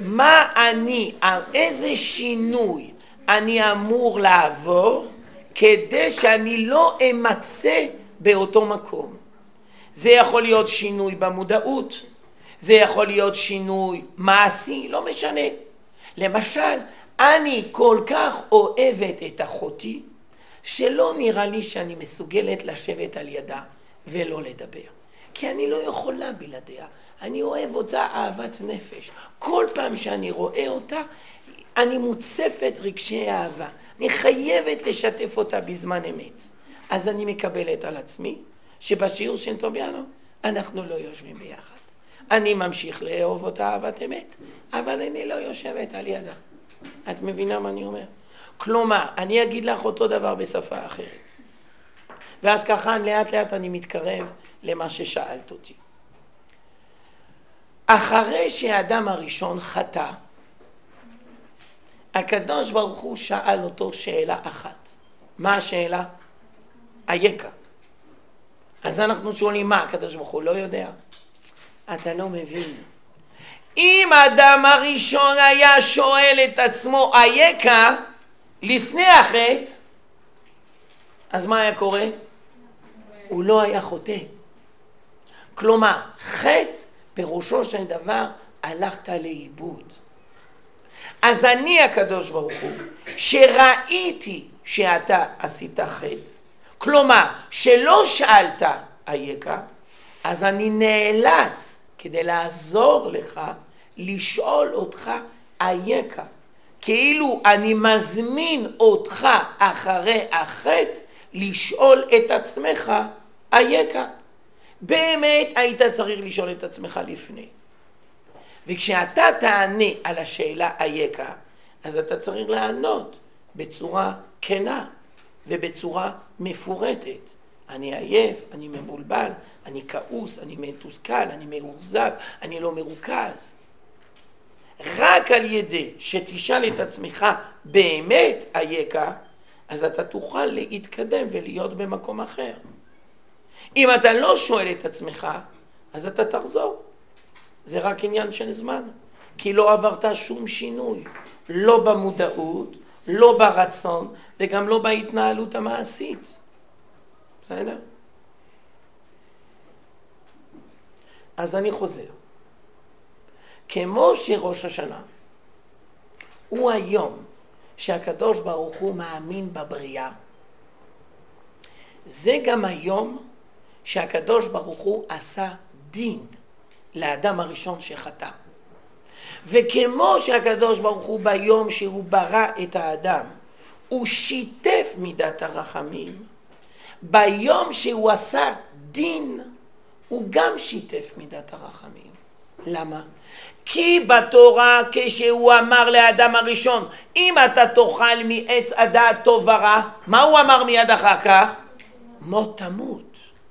איזה שינוי אני אמור לעבור, כדי שאני לא אמצא באותו מקום. זה יכול להיות שינוי במודעות, זה יכול להיות שינוי מעשי, לא משנה. למשל, אני כל כך אוהבת את אחותי, שלא נראה לי שאני מסוגלת לשבת על ידה ולא לדבר. כי אני לא יכולה בלעדיה. אני אוהב אותה אהבת נפש. כל פעם שאני רואה אותה, אני מוצפת רגשי אהבה. אני חייבת לשתף אותה בזמן אמת. אז אני מקבלת על עצמי שבשיעור של טוביאנו אנחנו לא יושבים ביחד. אני ממשיך לאהוב אותה אהבת אמת, אבל אני לא יושבת על ידה. את מבינה מה אני אומר? כלומר, אני אגיד לך אותו דבר בשפה אחרת. ואז ככה לאט לאט אני מתקרב למה ששאלת אותי. אחרי שהאדם הראשון חטא, הקדוש ברוך הוא שאל אותו שאלה אחת. מה השאלה? אייכה. אז אנחנו שואלים מה? הקדוש ברוך הוא לא יודע. אתה לא מבין. אם האדם הראשון היה שואל את עצמו אייכה לפני החטא, אז מה היה קורה? הוא לא היה חוטא. כלומר, חטא פירושו של דבר הלכת לאיבוד. אז אני הקדוש ברוך הוא, שראיתי שאתה עשית חטא, כלומר שלא שאלת אייכה, אז אני נאלץ כדי לעזור לך לשאול אותך אייכה. כאילו אני מזמין אותך אחרי החטא לשאול את עצמך אייכה. באמת היית צריך לשאול את עצמך לפני. וכשאתה תענה על השאלה אייכה, אז אתה צריך לענות בצורה כנה ובצורה מפורטת. אני עייף, אני מבולבל, אני כעוס, אני מתוסכל, אני מאוכזב, אני לא מרוכז. רק על ידי שתשאל את עצמך באמת אייכה, אז אתה תוכל להתקדם ולהיות במקום אחר. אם אתה לא שואל את עצמך, אז אתה תחזור. זה רק עניין של זמן, כי לא עברת שום שינוי, לא במודעות לא ברצון וגם לא בהתנהלות המעשית. בסדר? אז אני חוזר. כמו שראש השנה הוא היום שהקדוש ברוך הוא מאמין בבריאה, זה גם היום שהקדוש ברוך הוא עשה דין לאדם הראשון שחטא. וכמו שהקדוש ברוך הוא ביום שהוא ברא את האדם, הוא שיתף מידת הרחמים, ביום שהוא עשה דין, הוא גם שיתף מידת הרחמים. למה? כי בתורה כשהוא אמר לאדם הראשון, אם אתה תאכל מעץ הדעת טוב ורע, מה הוא אמר מיד אחר כך? מות תמות.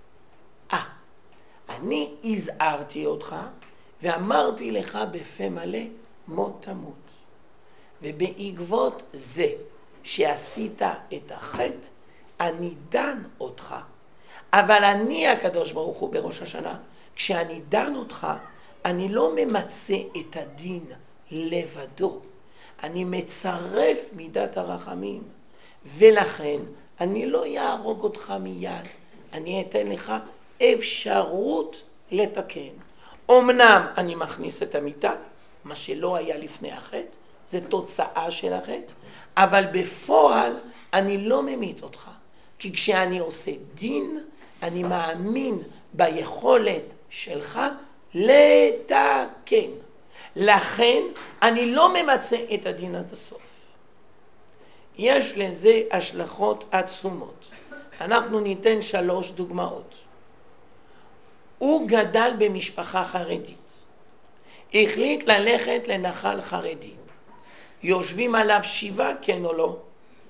אני הזהרתי אותך ואמרתי לך בפה מלא מות תמות. ובעקבות זה שעשית את החטא, אני דן אותך. אבל אני הקדוש ברוך הוא בראש השנה, כשאני דן אותך, אני לא ממצא את הדין לבדו. אני מצרף מידת הרחמים. ולכן אני לא יהרוג אותך מיד. אני אתן לך אפשרות לתקן. אמנם אני מכניס את המיטה, מה שלא היה לפני החטא, זה תוצאה של החטא, אבל בפועל אני לא ממית אותך. כי כשאני עושה דין, אני מאמין ביכולת שלך לתקן. לכן אני לא ממצא את הדין עד הסוף. יש לזה השלכות עצומות. אנחנו ניתן 3 דוגמאות. הוא גדל במשפחה חרדית. החליט ללכת לנחל חרדי. יושבים עליו 7, כן או לא?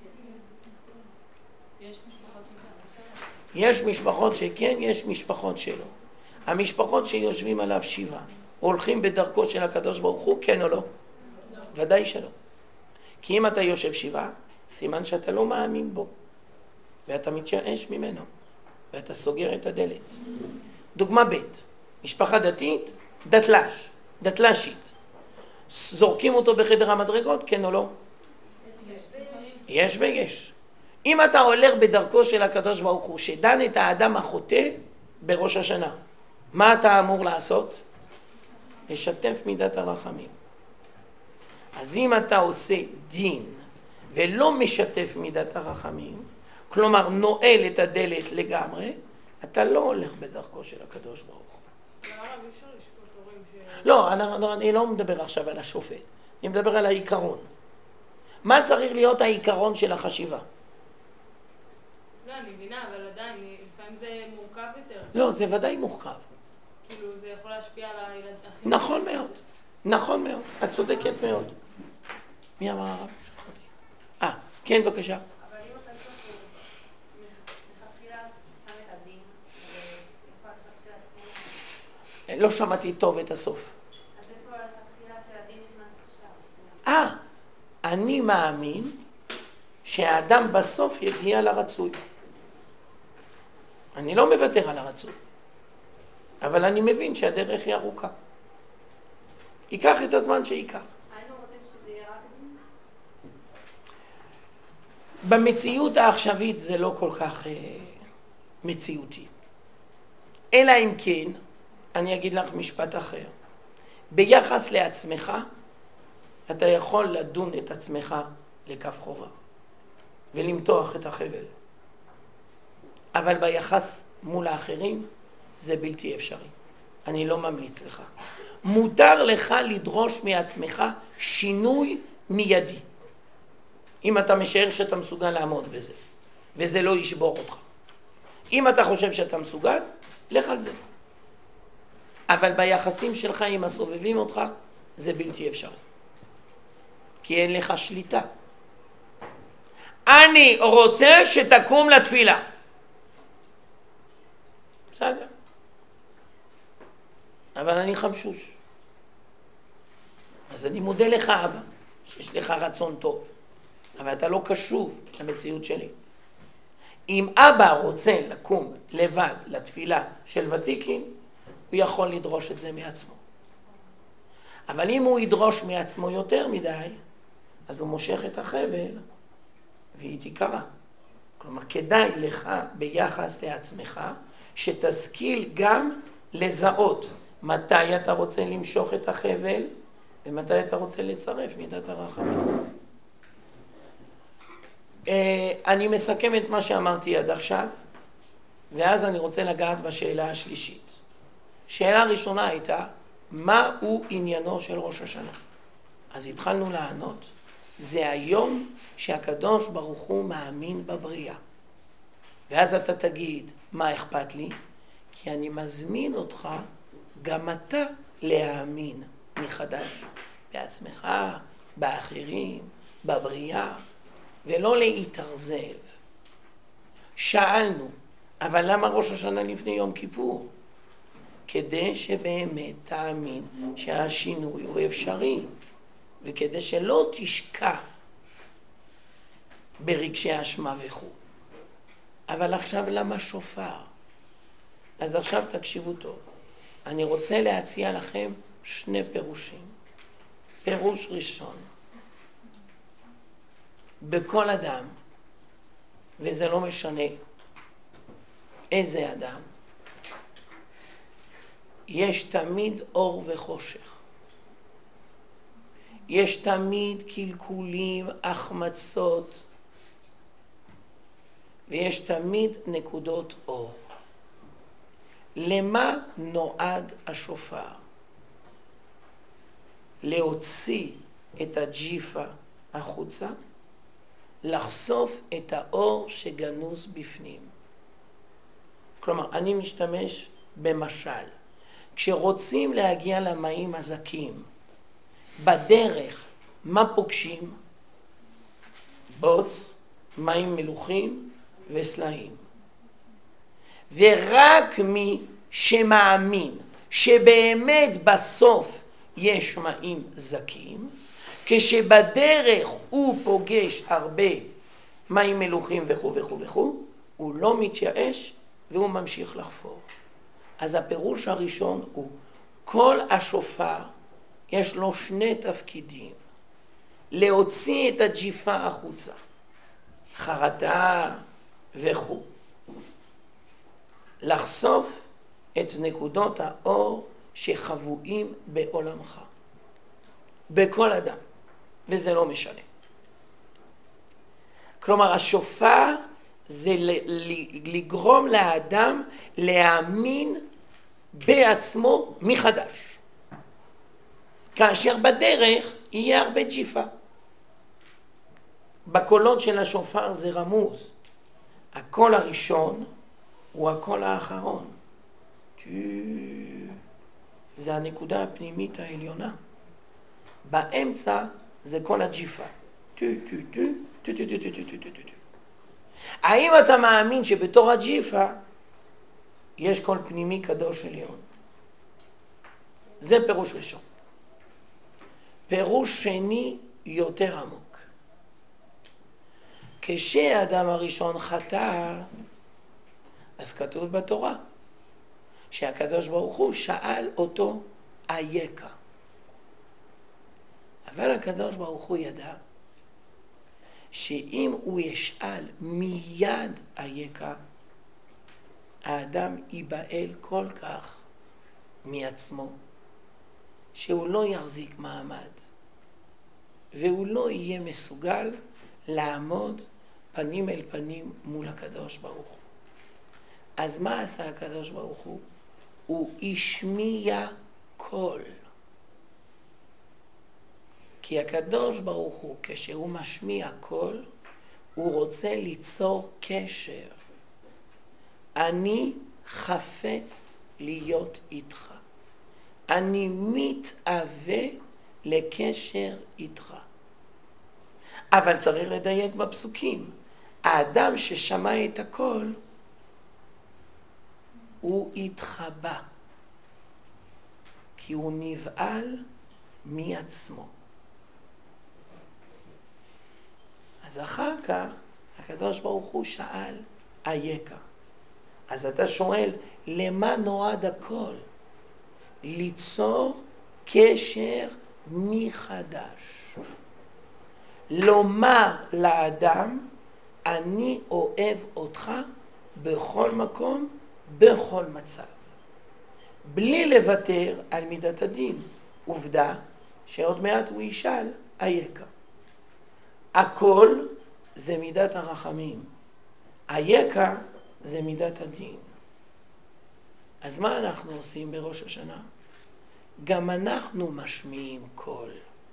יש משפחות שכן, יש משפחות שלא. המשפחות שיושבים עליו 7, הולכים בדרכו של הקדוש ברוך הוא, כן או לא? ודאי שלא. כי אם אתה יושב 7, סימן שאתה לא מאמין בו. ואתה מתייאש ממנו. ואתה סוגר את הדלת. דוגמה ב', משפחה דתית, דתל"שית. זורקים אותו בחדר המדרגות, כן או לא? יש ויש. אם אתה הולך בדרכו של הקדוש ברוך הוא, שדן את האדם החוטא בראש השנה, מה אתה אמור לעשות? לשתף מידת הרחמים. אז אם אתה עושה דין ולא משתף מידת הרחמים, כלומר נועל את הדלת לגמרי, אתה לא הולך בדרכו של הקדוש ברוך הוא. לא, אני לא מדבר עכשיו על השופט, אני מדבר על העיקרון. מה צריך להיות העיקרון של החשיבה? לא, אני מבינה, אבל עדיין, לפעמים זה מורכב יותר. לא, זה ודאי מורכב. כאילו, זה יכול להשפיע על הילד הכי... נכון מאוד, נכון מאוד, את צודקת מאוד. מי אמר הרב? שכחתי. כן, בבקשה. אבל אם אתה צריך מלכתחילה שם את הדין, איפה מלכתחילה עצמו? לא שמעתי טוב את הסוף. אז איפה מלכתחילה של הדין נכנס עכשיו? אני מאמין שהאדם בסוף יגיע לרצוי. אני לא מוותר על הרצוי. אבל אני מבין שהדרך היא ארוכה. ייקח את הזמן שייקח. היינו רוצים שזה יהיה רק דין? במציאות העכשווית זה לא כל כך מציאותי. אלא אם כן, אני אגיד לך משפט אחר. ביחס לעצמך, אתה יכול לדון את עצמך לכף חובה. ולמתוח את החבל. אבל ביחס מול האחרים, זה בלתי אפשרי. אני לא ממליץ לך. מותר לך לדרוש מעצמך שינוי מיידי. אם אתה משער שאתה מסוגל לעמוד בזה, וזה לא ישבור אותך. אם אתה חושב שאתה מסוגל, לך על זה. אבל ביחסים שלך עם הסובבים אותך, זה בלתי אפשרי. כי אין לך שליטה. אני רוצה שתקום לתפילה. בסדר. אבל אני חמשוש. אז אני מודה לך, אבא, שיש לך רצון טוב. אבל אתה לא קשוב למציאות שלי. אם אבא רוצה לקום לבד לתפילה של ותיקין, הוא יכול לדרוש את זה מעצמו. אבל אם הוא ידרוש מעצמו יותר מדי, אז הוא מושך את החבל והיא תיקרה. כלומר, כדאי לך ביחס לעצמך, שתשכיל גם לזהות מתי אתה רוצה למשוך את החבל, ומתי אתה רוצה לצרף מידת הרחמים. אני מסכם את מה שאמרתי עד עכשיו, ואז אני רוצה לגעת בשאלה השלישית. שאלה הראשונה הייתה, מהו עניינו של ראש השנה? אז התחלנו לענות, זה היום שהקדוש ברוך הוא מאמין בבריאה. ואז אתה תגיד, מה אכפת לי? כי אני מזמין אותך גם אתה להאמין מחדש בעצמך, באחרים, בבריאה, ולא להתארזב. שאלנו, אבל למה ראש השנה לפני יום כיפור? כדי שבאמת תאמין שהשינוי הוא אפשרי, וכדי שלא תשקע ברגשי אשמה וכו'. אבל עכשיו למה שופר? אז עכשיו תקשיבו טוב. אני רוצה להציע לכם שני פירושים. פירוש ראשון, בכל אדם, וזה לא משנה איזה אדם, יש תמיד אור וחושך. יש תמיד קלקולים, החמצות, ויש תמיד נקודות אור. למה נועד השופר? להוציא את הג'יפה החוצה, לחשוף את האור שגנוז בפנים. כלומר, אני משתמש במשל. כשרוצים להגיע למים הזכים, בדרך, מה פוגשים? בוץ, מים מלוחים וסלעים. ורק מי שמאמין שבאמת בסוף יש מים זכים, כשבדרך הוא פוגש הרבה מים מלוחים וכו' וכו' וכו', הוא לא מתייאש והוא ממשיך לחפור. אז הפירוש הראשון הוא, כל השופר יש לו שני תפקידים. להוציא את הג'יפה החוצה, חרטה וכו'. לחשוף את נקודות האור שחבואים בעולמך. בכל אדם. וזה לא משנה. כלומר, השופר זה לגרום לאדם להאמין בעצמו מחדש. כאשר בדרך יהיה הרבה ג'יפה. בקולות של השופר זה רמוז. הקול הראשון הוא הקול האחרון. זה הנקודה הפנימית העליונה. באמצע זה קול הג'יפה. האם אתה מאמין שבתור הג'יפה יש קול פנימי קדוש עליון? זה פירוש ראשון. פירוש שני יותר עמוק. כשהאדם הראשון חטא, אז כתוב בתורה שהקדוש ברוך הוא שאל אותו אייכה. אבל הקדוש ברוך הוא ידע שאם הוא ישאל מיד אייכה, האדם ייבהל כל כך מעצמו, שהוא לא יחזיק מעמד, והוא לא יהיה מסוגל לעמוד פנים אל פנים מול הקדוש ברוך הוא. אז מה עשה הקדוש ברוך הוא? הוא השמיע קול. כי הקדוש ברוך הוא, כשהוא משמיע קול, הוא רוצה ליצור קשר. אני חפץ להיות איתך. אני מתאווה לקשר איתך. אבל צריך לדייק בפסוקים. האדם ששמע את הקול, הוא התחבא. כי הוא נבעל מעצמו. אז אחר כך הקדוש ברוך הוא שאל אייכה. אז אתה שואל, למה נועד הקול? ליצור קשר מחדש. לומר לאדם אני אוהב אותך בכל מקום, בכל מצב. בלי לוותר על מידת הדין. עובדה שעוד מעט הוא ישאל, אייכה. הכל זה מידת הרחמים. אייכה זה מידת הדין. אז מה אנחנו עושים בראש השנה? גם אנחנו משמיעים קול.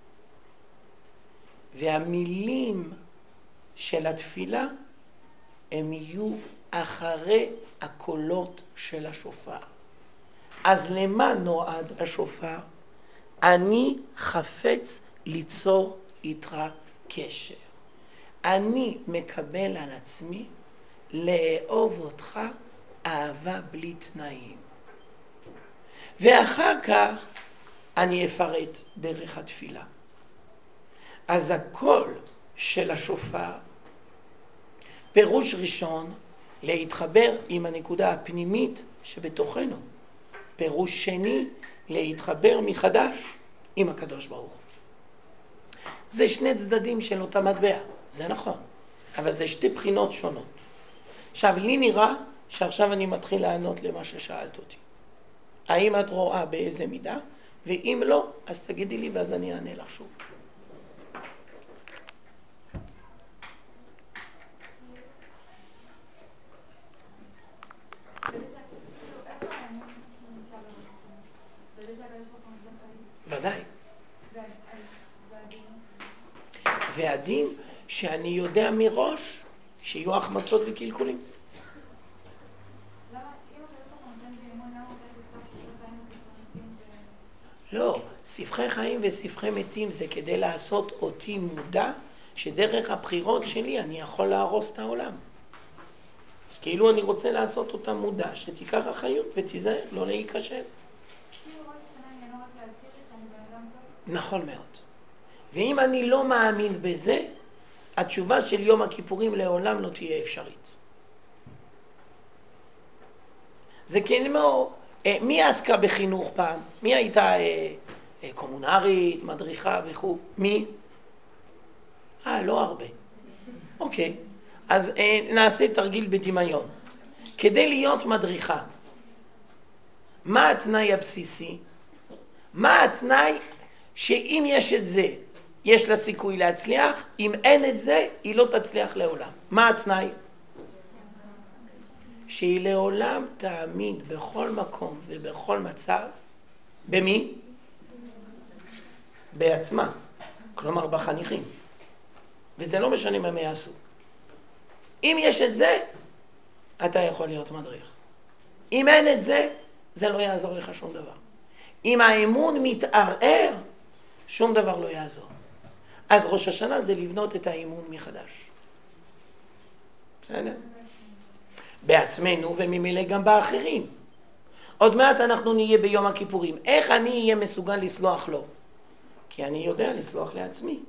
והמילים של התפילה הם יהיו אחרי הקולות של השופר. אז למה נועד השופר? אני חפץ ליצור איתך קשר. אני מקבל על עצמי לאהוב אותך אהבה בלי תנאים. ואחר כך אני אפרט דרך התפילה. אז הקול של השופר, פירוש ראשון, להתחבר עם הנקודה הפנימית שבתוכנו. פירוש שני, להתחבר מחדש עם הקדוש ברוך הוא. זה שני צדדים של אותה מטבע, זה נכון, אבל זה שתי בחינות שונות. עכשיו, לי נראה שעכשיו אני מתחיל לענות למה ששאלת אותי. האם את רואה באיזה מידה? ואם לא, אז תגידי לי ואז אני אענה לך שוב. ודאי. והדין שאני יודע מראש שיהיו החמצות וקלקולים. לא, ספרי חיים וספרי מתים זה כדי לעשות אותי מודע שדרך הבחירות שלי אני יכול להרוס את העולם. אז כאילו אני רוצה לעשות אותה מודע, שתיקח אחריות ותיזהר, לא להיכשל. נכון מאוד. ואם אני לא מאמין בזה, התשובה של יום הכיפורים לעולם לא תהיה אפשרית. זה כמו, מי עסקה בחינוך פעם? מי הייתה קומונרית, מדריכה וכו'? מי? לא הרבה. אוקיי. אז נעשה תרגיל בדמיון. כדי להיות מדריכה, מה התנאי הבסיסי? מה התנאי שאם יש את זה, יש לה סיכוי להצליח, אם אין את זה, היא לא תצליח לעולם. מה התנאי? שהיא לעולם תאמין בכל מקום ובכל מצב, במי? בעצמה, כלומר בחניכים. וזה לא משנה מה הם יעשו. אם יש את זה, אתה יכול להיות מדריך. אם אין את זה, זה לא יעזור לך שום דבר. אם האמון מתערער, שום דבר לא יעזור. אז ראש השנה זה לבנות את האמון מחדש. בסדר? בעצמנו וממילא גם באחרים. עוד מעט אנחנו נהיה ביום הכיפורים. איך אני אהיה מסוגל לסלוח לו? כי אני יודע לסלוח לעצמי.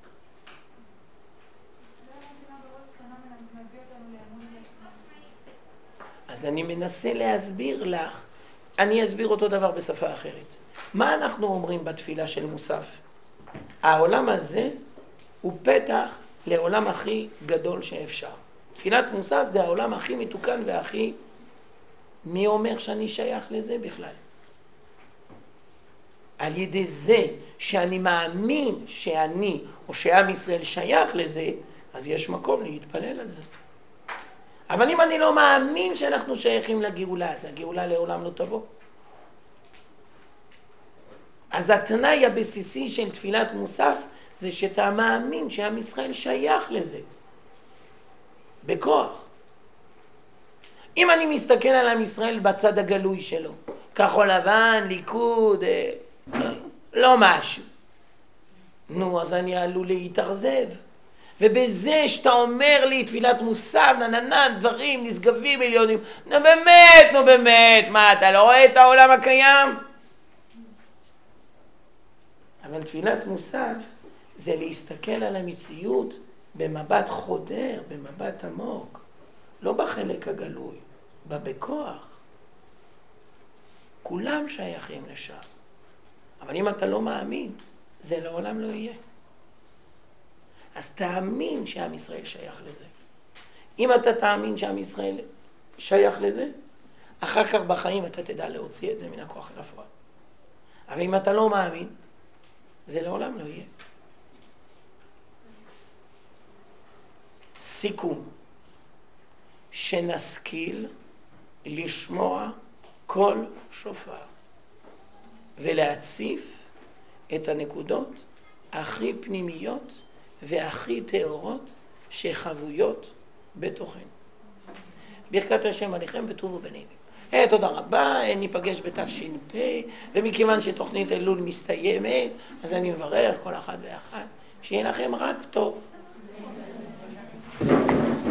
אז אני מנסה להסביר לך, אני אסביר אותו דבר בשפה אחרת. מה אנחנו אומרים בתפילה של מוסף? העולם הזה הוא פתח לעולם הכי גדול שאפשר. תפילת מוסף זה העולם הכי מתוקן והכי... מי אומר שאני שייך לזה בכלל? על ידי זה שאני מאמין שאני או שעם ישראל שייך לזה, אז יש מקום להתפלל על זה. אבל אם אני לא מאמין שאנחנו שייכים לגאולה, אז הגאולה לעולם לא תבוא. אז התנאי הבסיסי של תפילת מוסף זה שאתה מאמין שעם ישראל שייך לזה. בכוח. אם אני מסתכל על עם ישראל בצד הגלוי שלו, כחול לבן, ליכוד, לא משהו. נו, אז אני עלול להתאכזב. ובזה שאתה אומר לי תפילת מוסף, נננן, דברים, נשגבים, מיליונים, נו באמת, מה, אתה לא רואה את העולם הקיים? אבל תפילת מוסף זה להסתכל על המציאות במבט חודר, במבט עמוק, לא בחלק הגלוי, בכוח. כולם שייכים לשם. אבל אם אתה לא מאמין, זה לעולם לא יהיה. אז תאמין שעם ישראל שייך לזה. אם אתה תאמין שעם ישראל שייך לזה, אחר כך בחיים אתה תדע להוציא את זה מן הכוח אל הפועל. אבל אם אתה לא מאמין, זה לעולם לא יהיה. סיכום, שנשכיל לשמוע כל שופר ולהציף את הנקודות הכי פנימיות והכי טהורות שחבויות בתוכנו. ברכת השם עליכם בטוב ובנעימים. תודה רבה, ניפגש בתש"פ, ומכיוון שתוכנית אלול מסתיימת, אז אני מברך כל אחד ואחת שיהיה לכם רק טוב.